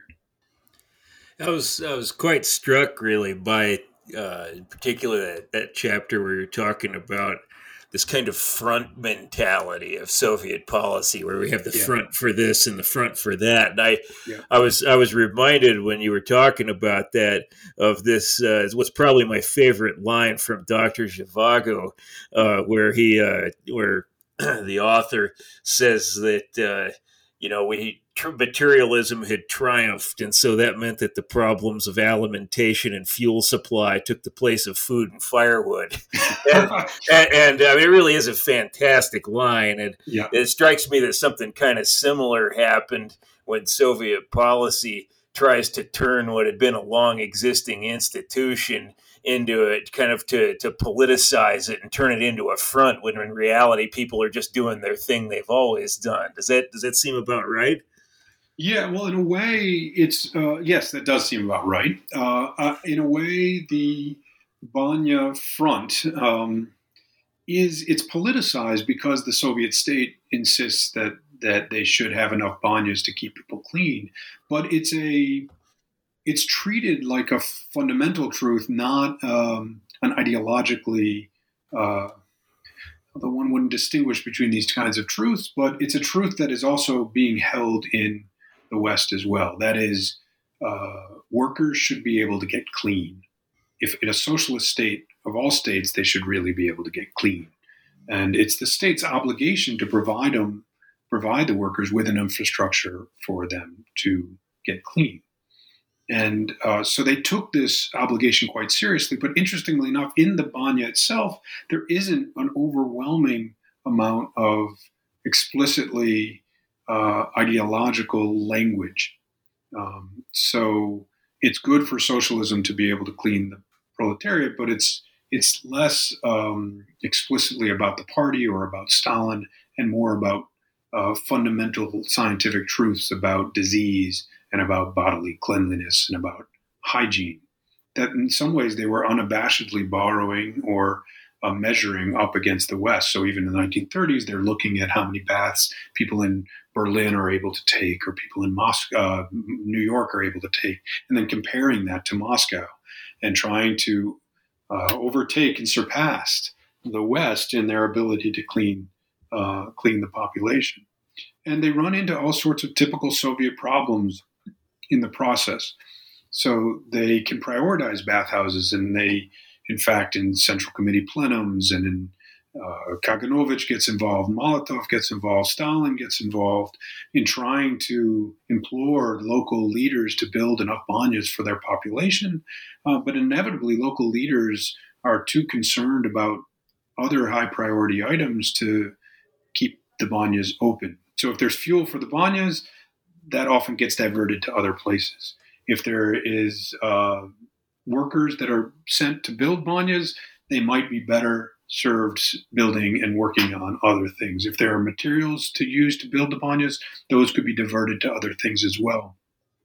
I was I was quite struck really by uh, in particular that, that chapter where you're talking about this kind of front mentality of Soviet policy, where we have the yeah. front for this and the front for that. And I, yeah. I was I was reminded when you were talking about that of this. Uh, what's probably my favorite line from Doctor Zhivago, uh, where he uh, where the author says that uh, you know we. materialism had triumphed, and so that meant that the problems of alimentation and fuel supply took the place of food and firewood. and, and, and I mean, it really is a fantastic line, and yeah. it strikes me that something kind of similar happened when Soviet policy tries to turn what had been a long existing institution into it, kind of to, to politicize it and turn it into a front, when in reality people are just doing their thing they've always done. Does that does that seem about right? Yeah, well, in a way, it's, uh, yes, that does seem about right. Uh, uh, in a way, the Banya front um, is, it's politicized because the Soviet state insists that, that they should have enough banyas to keep people clean. But it's a, it's treated like a fundamental truth, not um, an ideologically, uh, although one wouldn't distinguish between these kinds of truths, but it's a truth that is also being held in the West as well. That is, uh, workers should be able to get clean. If in a socialist state of all states, they should really be able to get clean. And it's the state's obligation to provide them, provide the workers with an infrastructure for them to get clean. And uh, so they took this obligation quite seriously. But interestingly enough, in the Banya itself, there isn't an overwhelming amount of explicitly uh, ideological language. Um, so it's good for socialism to be able to clean the proletariat, but it's it's less um, explicitly about the party or about Stalin, and more about uh, fundamental scientific truths about disease and about bodily cleanliness and about hygiene. That in some ways they were unabashedly borrowing or uh, measuring up against the West. So even in the nineteen thirties, they're looking at how many baths people in Berlin are able to take, or people in Moscow, uh, New York are able to take, and then comparing that to Moscow and trying to uh, overtake and surpass the West in their ability to clean uh, clean the population. And they run into all sorts of typical Soviet problems in the process. So they can prioritize bathhouses, and they, in fact, in Central Committee plenums and in uh, Kaganovich gets involved, Molotov gets involved, Stalin gets involved in trying to implore local leaders to build enough banyas for their population. Uh, but inevitably, local leaders are too concerned about other high priority items to keep the banyas open. So if there's fuel for the banyas, that often gets diverted to other places. If there is uh, workers that are sent to build banyas, they might be better served building and working on other things. If there are materials to use to build the banyas, those could be diverted to other things as well.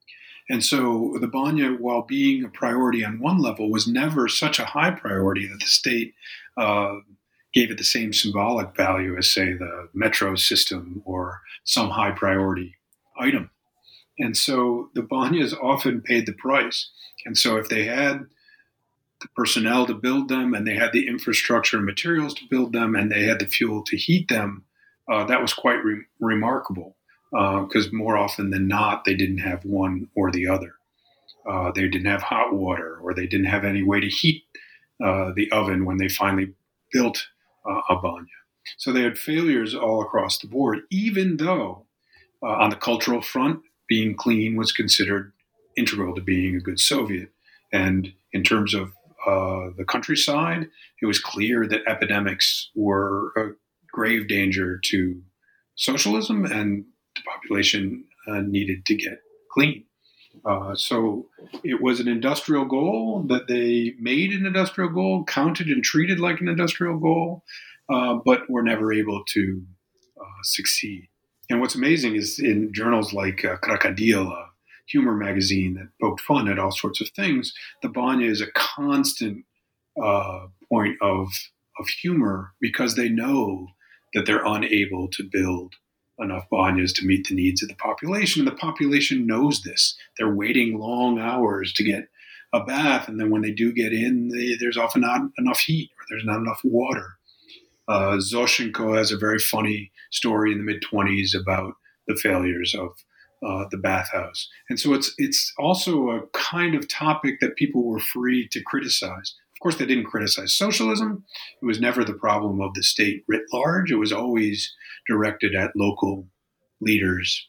And so the banya, while being a priority on one level, was never such a high priority that the state uh, gave it the same symbolic value as, say, the metro system or some high priority item. And so the banyas often paid the price. And so if they had the personnel to build them, and they had the infrastructure and materials to build them, and they had the fuel to heat them, uh, that was quite re- remarkable because uh, more often than not, they didn't have one or the other. Uh, they didn't have hot water, or they didn't have any way to heat uh, the oven when they finally built uh, a banya. So they had failures all across the board, even though uh, on the cultural front, being clean was considered integral to being a good Soviet. And in terms of uh, the countryside, it was clear that epidemics were a grave danger to socialism, and the population uh, needed to get clean. Uh, so it was an industrial goal that they made an industrial goal, counted and treated like an industrial goal, uh, but were never able to uh, succeed. And what's amazing is in journals like uh, Krokodil, a humor magazine that poked fun at all sorts of things, the banya is a constant uh, point of, of humor because they know that they're unable to build enough banyas to meet the needs of the population. And the population knows this. They're waiting long hours to get a bath. And then when they do get in, they, there's often not enough heat, or there's not enough water. Uh, Zoshenko has a very funny story in the mid-twenties about the failures of uh, the bathhouse. And so it's it's also a kind of topic that people were free to criticize. Of course, they didn't criticize socialism. It was never the problem of the state writ large. It was always directed at local leaders,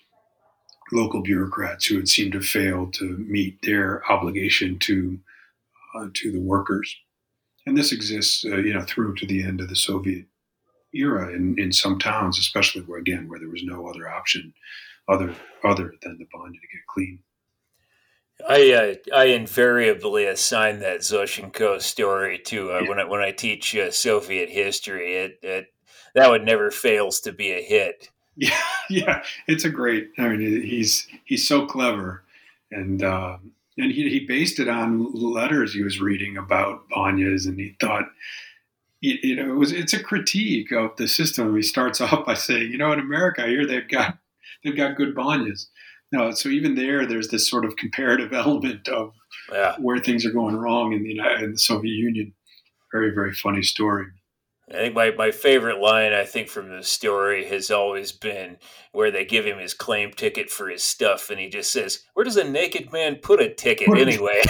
local bureaucrats who had seemed to fail to meet their obligation to uh, to the workers. And this exists, uh, you know, through to the end of the Soviet era in, in some towns, especially where, again, where there was no other option other other than the banya to get clean. I uh, I invariably assign that Zoshenko story to uh, Yeah. when I when I teach uh, Soviet history. It, it that one never fails to be a hit. Yeah, yeah, it's a great. I mean, he's he's so clever, and um, and he he based it on letters he was reading about banyas, and he thought, you, you know, it was it's a critique of the system. He starts off by saying, you know, in America here they've got they've got good banyas. No, so even there, there's this sort of comparative element of Yeah. where things are going wrong in the United, in the Soviet Union. Very, very funny story. I think my, my favorite line, I think, from the story has always been where they give him his claim ticket for his stuff, and he just says, "Where does a naked man put a ticket anyway?"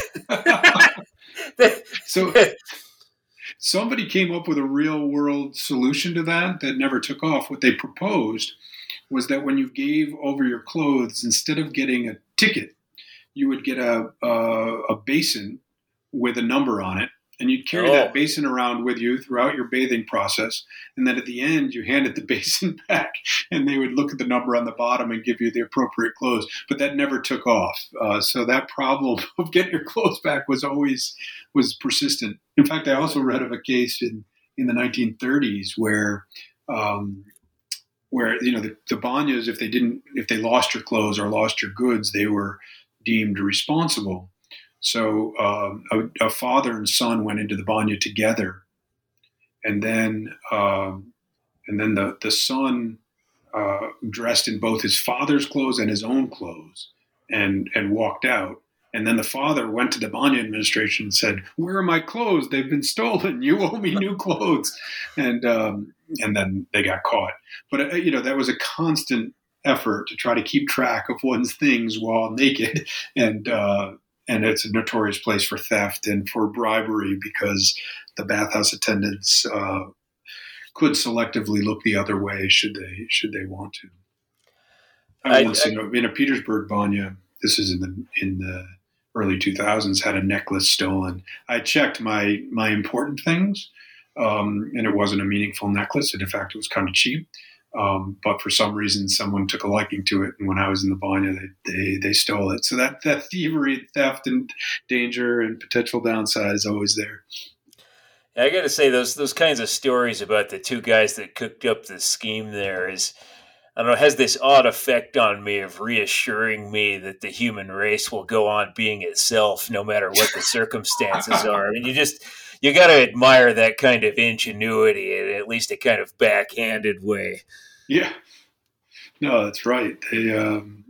So somebody came up with a real world solution to that that never took off. What they proposed was that when you gave over your clothes, instead of getting a ticket, you would get a, a, a basin with a number on it, And you'd carry Oh. that basin around with you throughout your bathing process. And then at the end, you handed the basin back, and they would look at the number on the bottom and give you the appropriate clothes. But that never took off. Uh, so that problem of getting your clothes back was always was persistent. In fact, I also read of a case in, in the nineteen thirties where um, where you know the, the banyas, if they didn't, if they lost your clothes or lost your goods, they were deemed responsible. So um, a, a father and son went into the banya together, and then um, and then the the son uh, dressed in both his father's clothes and his own clothes, and and walked out. And then the father went to the banya administration and said, "Where are my clothes? They've been stolen. You owe me new clothes." And um, and then they got caught. But uh, you know that was a constant effort to try to keep track of one's things while naked, and. Uh, And it's a notorious place for theft and for bribery because the bathhouse attendants uh, could selectively look the other way should they should they want to. I, I once I, in, a, in a Petersburg banya, this is in the in the early two thousands, had a necklace stolen. I checked my my important things, um, and it wasn't a meaningful necklace. And in fact, it was kind of cheap. Um, but for some reason, someone took a liking to it, and when I was in the banya, they they, they stole it. So that, that thievery, theft, and danger and potential downside is always there. I got to say, those those kinds of stories about the two guys that cooked up the scheme there is, I don't know, has this odd effect on me of reassuring me that the human race will go on being itself no matter what the circumstances are. I mean, you just you got to admire that kind of ingenuity in at least a kind of backhanded way. Yeah, no, that's right. They, um,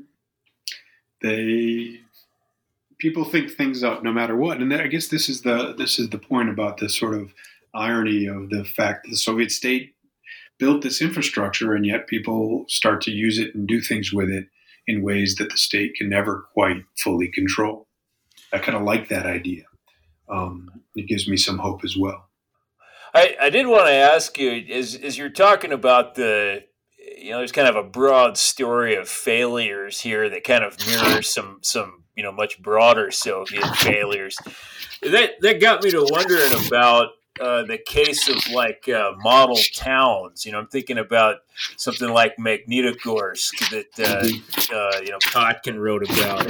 they, people think things up no matter what, and I guess this is the this is the point about this sort of irony of the fact that the Soviet state built this infrastructure, and yet people start to use it and do things with it in ways that the state can never quite fully control. I kind of like that idea. Um, it gives me some hope as well. I, I did want to ask you, as, as you're talking about the, you know, there's kind of a broad story of failures here that kind of mirrors some, some you know, much broader Soviet failures. That that got me to wondering about uh, the case of like uh, model towns. You know, I'm thinking about something like Magnitogorsk that uh, uh, you know Kotkin wrote about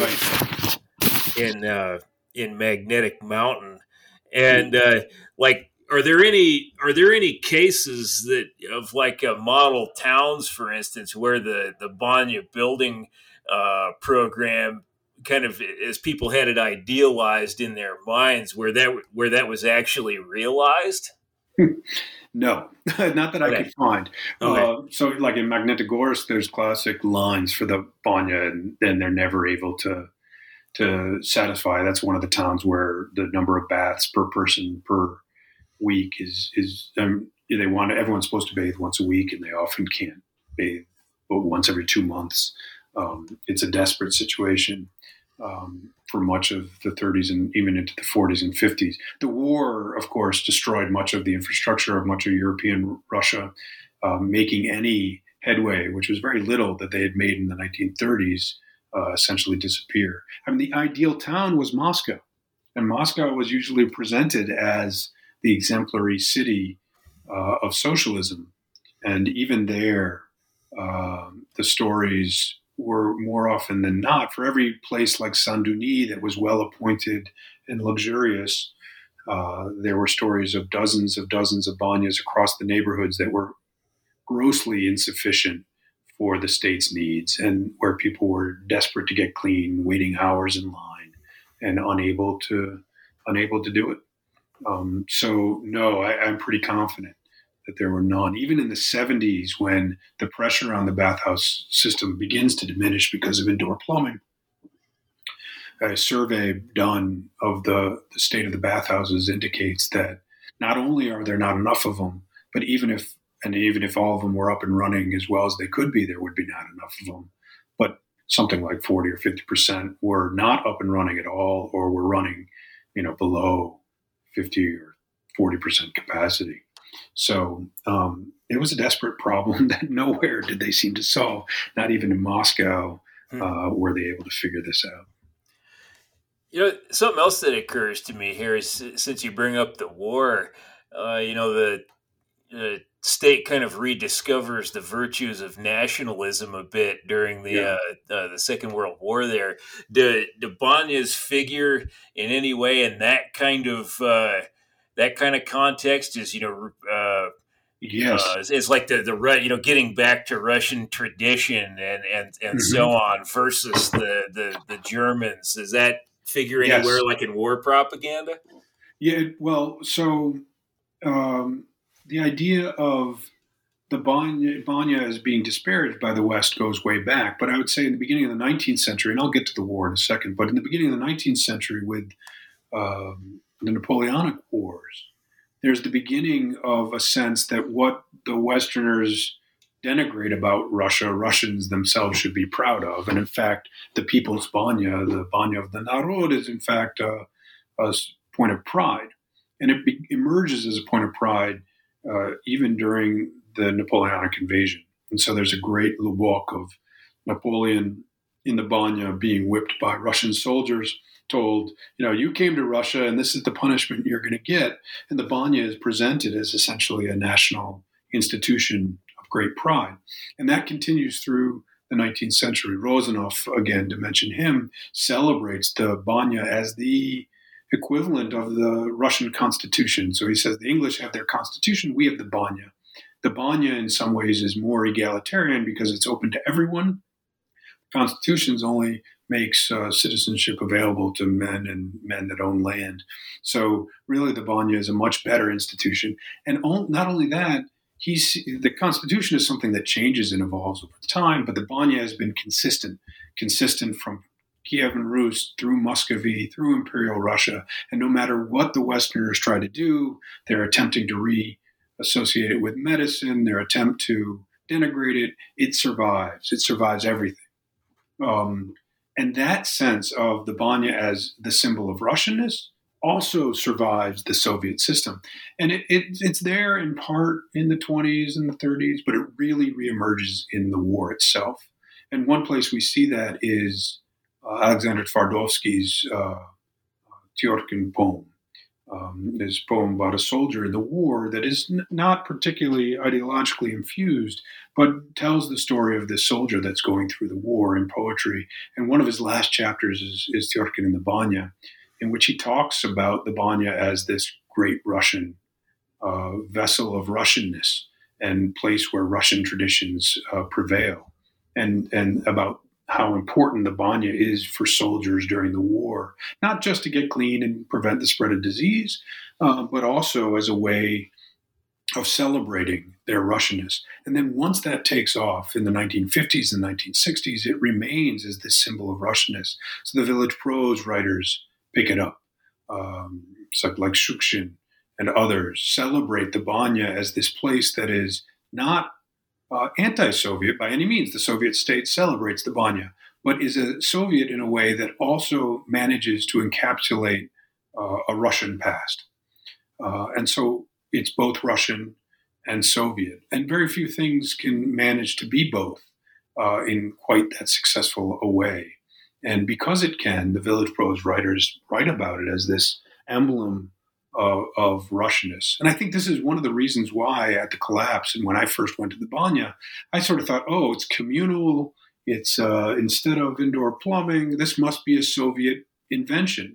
in uh, in Magnetic Mountain, and uh, like. Are there any are there any cases that of like uh, model towns, for instance, where the the banya building uh, program kind of, as people had it idealized in their minds, where that where that was actually realized? No, not that I okay. could find. Okay. Uh, so, like in Magnitogorsk, there's classic lines for the banya, and, and they're never able to to satisfy. That's one of the towns where the number of baths per person per week is is um, they want everyone's supposed to bathe once a week, and they often can't bathe but once every two months. Um, it's a desperate situation um, for much of the thirties and even into the forties and fifties. The war, of course, destroyed much of the infrastructure of much of European Russia, um, making any headway, which was very little that they had made in the nineteen thirties, uh, essentially disappear. I mean, the ideal town was Moscow, and Moscow was usually presented as the exemplary city uh, of socialism. And even there, uh, the stories were more often than not, for every place like Saint-Denis that was well appointed and luxurious, uh, there were stories of dozens of dozens of banyas across the neighborhoods that were grossly insufficient for the state's needs, and where people were desperate to get clean, waiting hours in line, and unable to unable to do it. Um, so, no, I, I'm pretty confident that there were none. Even in the seventies, when the pressure on the bathhouse system begins to diminish because of indoor plumbing, a survey done of the, the state of the bathhouses indicates that not only are there not enough of them, but even if and even if all of them were up and running as well as they could be, there would be not enough of them. But something like forty or fifty percent were not up and running at all, or were running, you know, below fifty or forty percent capacity. So um, it was a desperate problem that nowhere did they seem to solve. Not even in Moscow uh, were they able to figure this out. You know, something else that occurs to me here is since you bring up the war, uh, you know, the uh, state kind of rediscovers the virtues of nationalism a bit during the Yeah. uh, uh, the Second World War. There, do, do Banya's figure in any way in that kind of uh, that kind of context is you know uh, Yes. uh, is, is like the the Ru- you know getting back to Russian tradition and and and so Hmm. on versus the the the Germans. Does that figure anywhere Yes. like in war propaganda? Yeah. Well, so um, the idea of the Banya, Banya as being disparaged by the West goes way back. But I would say in the beginning of the nineteenth century, and I'll get to the war in a second, but in the beginning of the nineteenth century with um, the Napoleonic Wars, there's the beginning of a sense that what the Westerners denigrate about Russia, Russians themselves should be proud of. And in fact, the people's Banya, the Banya of the Narod, is in fact a, a point of pride. And it be, emerges as a point of pride uh, even during the Napoleonic invasion. And so there's a great little book of Napoleon in the Banya being whipped by Russian soldiers, told, you know, you came to Russia and this is the punishment you're going to get. And the Banya is presented as essentially a national institution of great pride. And that continues through the nineteenth century. Rozanov, again, to mention him, celebrates the Banya as the equivalent of the Russian constitution. So he says the English have their constitution, we have the Banya. The Banya, in some ways, is more egalitarian because it's open to everyone. Constitutions only makes uh, citizenship available to men and men that own land. So really, the Banya is a much better institution. And on, not only that, he's, the Constitution is something that changes and evolves over time, but the Banya has been consistent, consistent from Kievan Rus through Muscovy, through Imperial Russia. And no matter what the Westerners try to do, they're attempting to re-associate it with medicine, their attempt to denigrate it, it survives. It survives everything. Um, and that sense of the Banya as the symbol of Russianness also survives the Soviet system. And it, it, it's there in part in the twenties and the thirties, but it really reemerges in the war itself. And one place we see that is uh, Alexander Twardowski's uh, Tyorkin poem. Um, this poem about a soldier in the war that is n- not particularly ideologically infused, but tells the story of this soldier that's going through the war in poetry. And one of his last chapters is, is Tyorkin in the Banya, in which he talks about the Banya as this great Russian uh, vessel of Russianness and place where Russian traditions uh, prevail, and and about how important the Banya is for soldiers during the war, not just to get clean and prevent the spread of disease, uh, but also as a way of celebrating their Russianness. And then once that takes off in the nineteen fifties and nineteen sixties, it remains as this symbol of Russianness. So the village prose writers pick it up. Um, so like Shukshin and others celebrate the Banya as this place that is not Uh, anti-Soviet by any means. The Soviet state celebrates the Banya, but is a Soviet in a way that also manages to encapsulate uh, a Russian past. Uh, and so it's both Russian and Soviet. And very few things can manage to be both uh, in quite that successful a way. And because it can, the Village Prose writers write about it as this emblem of, of Russianness. And I think this is one of the reasons why at the collapse, and when I first went to the Banya, I sort of thought, oh, it's communal. It's uh, instead of indoor plumbing, this must be a Soviet invention.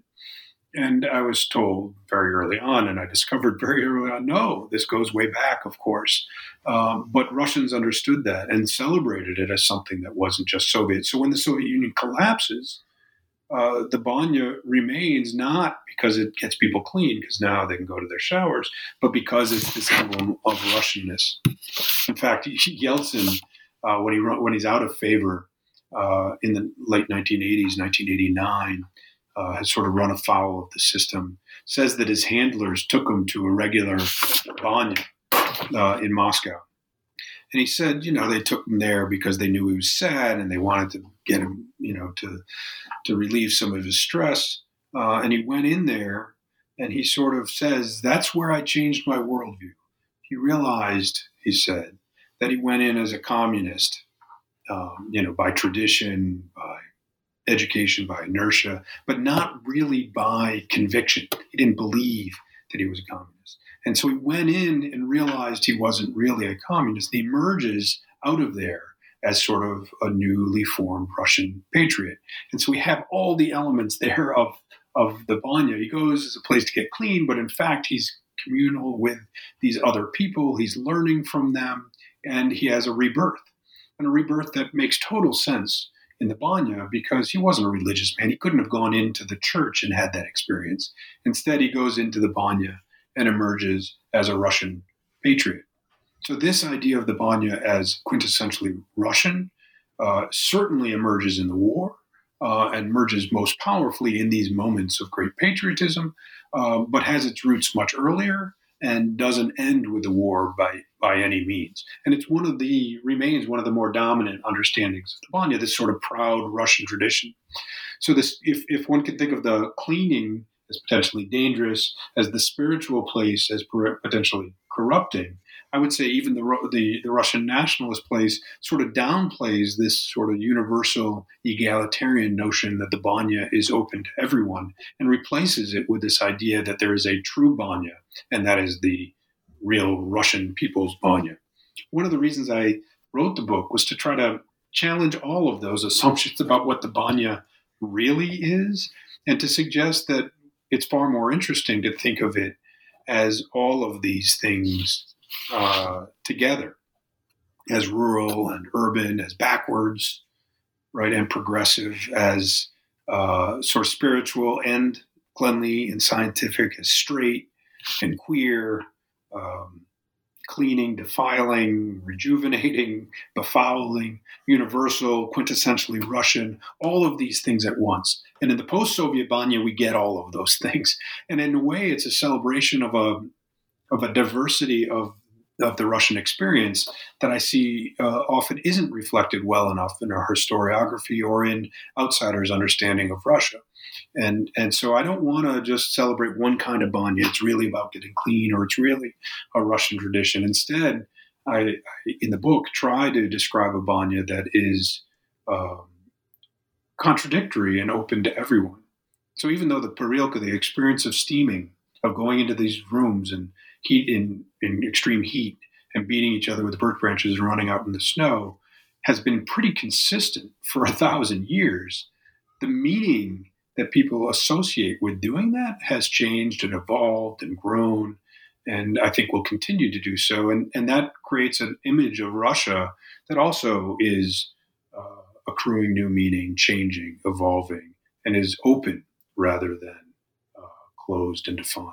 And I was told very early on, and I discovered very early on, no, this goes way back, of course. Um, but Russians understood that and celebrated it as something that wasn't just Soviet. So when the Soviet Union collapses, uh, the Banya remains not because it gets people clean, because now they can go to their showers, but because it's this emblem of Russianness. In fact, Yeltsin, uh, when he when he's out of favor uh, in the late nineteen eighties, nineteen eighty-nine, uh, has sort of run afoul of the system, says that his handlers took him to a regular Banya uh, in Moscow. And he said, you know, they took him there because they knew he was sad and they wanted to get him, you know, to to relieve some of his stress. Uh, and he went in there and he sort of says, that's where I changed my worldview. He realized, he said, that he went in as a communist, um, you know, by tradition, by education, by inertia, but not really by conviction. He didn't believe that he was a communist. And so he went in and realized he wasn't really a communist. He emerges out of there as sort of a newly formed Russian patriot. And so we have all the elements there of, of the Banya. He goes as a place to get clean, but in fact, he's communal with these other people. He's learning from them, and he has a rebirth, and a rebirth that makes total sense in the Banya because he wasn't a religious man. He couldn't have gone into the church and had that experience. Instead, he goes into the Banya and emerges as a Russian patriot. So this idea of the Banya as quintessentially Russian uh, certainly emerges in the war uh, and emerges most powerfully in these moments of great patriotism, uh, but has its roots much earlier and doesn't end with the war by, by any means. And it's one of the, remains one of the more dominant understandings of the Banya, this sort of proud Russian tradition. So this, if, if one can think of the cleaning as potentially dangerous, as the spiritual place as potentially corrupting, I would say even the, the, the Russian nationalist place sort of downplays this sort of universal egalitarian notion that the Banya is open to everyone and replaces it with this idea that there is a true Banya, and that is the real Russian people's Banya. One of the reasons I wrote the book was to try to challenge all of those assumptions about what the Banya really is, and to suggest that it's far more interesting to think of it as all of these things uh, together, as rural and urban, as backwards, right, and progressive, as uh, sort of spiritual and cleanly and scientific, as straight and queer, um, cleaning, defiling, rejuvenating, befouling, universal, quintessentially Russian, all of these things at once. And in the post-Soviet Banya, we get all of those things. And in a way, it's a celebration of a of a diversity of, of the Russian experience that I see uh, often isn't reflected well enough in our historiography or in outsiders' understanding of Russia. And and so I don't want to just celebrate one kind of Banya. It's really about getting clean, or it's really a Russian tradition. Instead, I, I in the book, try to describe a Banya that is um, contradictory and open to everyone. So even though the Parilka, the experience of steaming, of going into these rooms and heat in, in extreme heat and beating each other with birch branches and running out in the snow, has been pretty consistent for a thousand years, the meaning that people associate with doing that has changed and evolved and grown, and I think will continue to do so. And, and that creates an image of Russia that also is uh, accruing new meaning, changing, evolving, and is open rather than uh, closed and defined.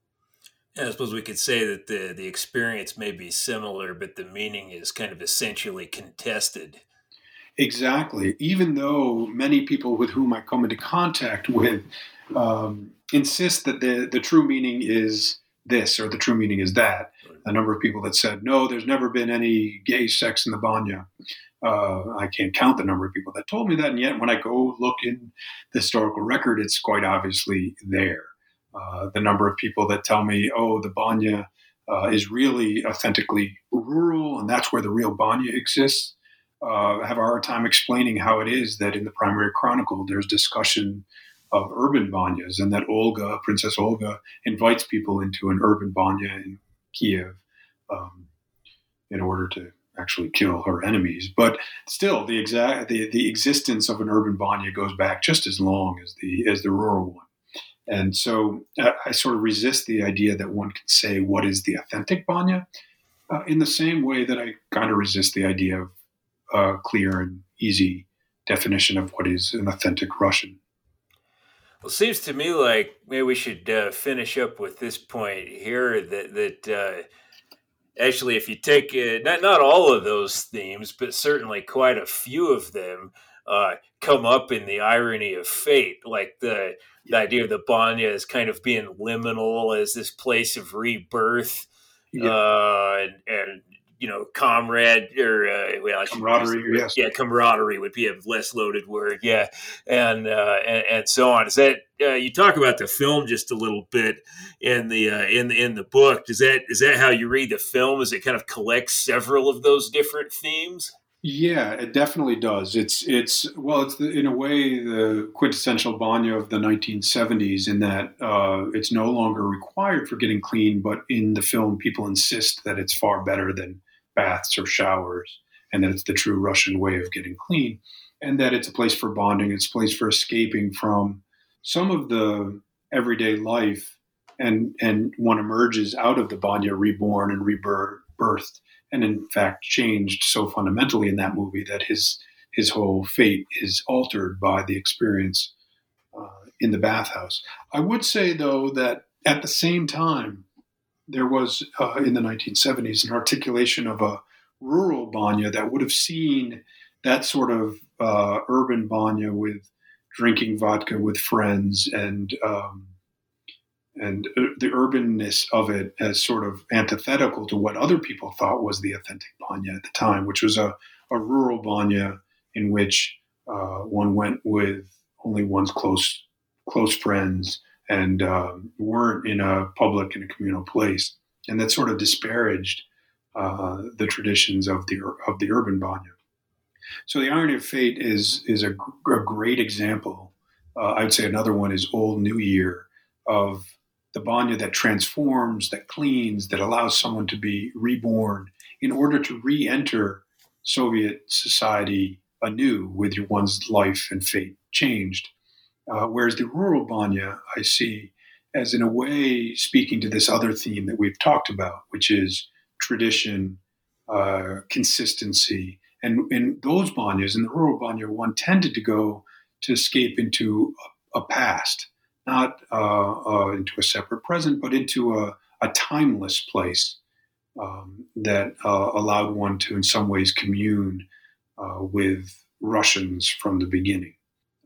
I suppose we could say that the, the experience may be similar, but the meaning is kind of essentially contested. Exactly. Even though many people with whom I come into contact with um, insist that the, the true meaning is this or the true meaning is that. A number of people that said, no, there's never been any gay sex in the Banya. Uh, I can't count the number of people that told me that. And yet when I go look in the historical record, it's quite obviously there. Uh, the number of people that tell me, oh, the Banya uh, is really authentically rural, and that's where the real Banya exists. Uh, I have a hard time explaining how it is that in the primary chronicle there's discussion of urban Banyas, and that Olga, Princess Olga, invites people into an urban Banya in Kiev um, in order to actually kill her enemies. But still, the exact the, the existence of an urban Banya goes back just as long as the as the rural one. And so uh, I sort of resist the idea that one can say what is the authentic Banya uh, in the same way that I kind of resist the idea of a clear and easy definition of what is an authentic Russian. Well, it seems to me like maybe we should uh, finish up with this point here that, that uh, actually if you take uh, not, not all of those themes, but certainly quite a few of them uh, come up in the irony of fate, like the The idea of the Banya as kind of being liminal, as this place of rebirth, yeah. uh, and, and you know, comrade or uh, well, camaraderie, yes. yeah, camaraderie would be a less loaded word, yeah, and uh, and, and so on. Is that uh, you talk about the film just a little bit in the uh, in the, in the book? Is that is that how you read the film? Is it kind of collects several of those different themes? Yeah, it definitely does. It's it's well, it's the, in a way the quintessential Banya of the nineteen seventies in that uh, it's no longer required for getting clean, but in the film people insist that it's far better than baths or showers, and that it's the true Russian way of getting clean, and that it's a place for bonding, it's a place for escaping from some of the everyday life, and and one emerges out of the Banya reborn and rebirthed. And in fact, changed so fundamentally in that movie that his his whole fate is altered by the experience uh, in the bathhouse. I would say, though, that at the same time, there was uh, in the nineteen seventies an articulation of a rural Banya that would have seen that sort of uh, urban Banya with drinking vodka with friends and um, and the urbanness of it as sort of antithetical to what other people thought was the authentic Banya at the time, which was a, a rural Banya in which uh, one went with only one's close close friends and um, weren't in a public and a communal place, and that sort of disparaged uh, the traditions of the of the urban Banya. So the Irony of Fate is is a, a great example. Uh, I'd say another one is Old New Year, of the Banya that transforms, that cleans, that allows someone to be reborn in order to re-enter Soviet society anew with your one's life and fate changed. Uh, whereas the rural Banya, I see as in a way speaking to this other theme that we've talked about, which is tradition, uh, consistency. And in those Banyas, in the rural Banya, one tended to go to escape into a, a past, not uh, uh, into a separate present, but into a, a timeless place um, that uh, allowed one to, in some ways, commune uh, with Russians from the beginning.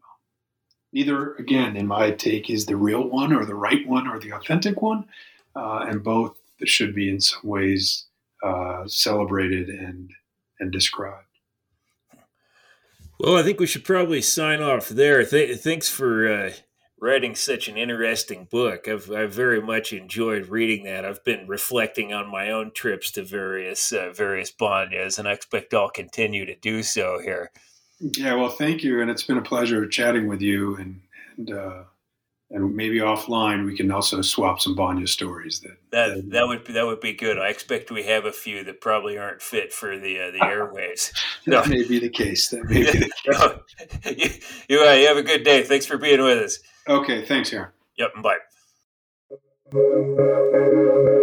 Neither, again, in my take, is the real one or the right one or the authentic one, uh, and both should be, in some ways, uh, celebrated and and described. Well, I think we should probably sign off there. Th- thanks for uh, writing such an interesting book. I've I've very much enjoyed reading that. I've been reflecting on my own trips to various uh, various Banyas, and I expect I'll continue to do so here. Yeah, well, thank you, and it's been a pleasure chatting with you, and and uh, and maybe offline we can also swap some Banya stories. That that that, that would that would be good. I expect we have a few that probably aren't fit for the uh, the airwaves. That no. may be the case. That may be the case. No. you, you, uh, you have a good day. Thanks for being with us. Okay, thanks, Aaron. Yep, bye.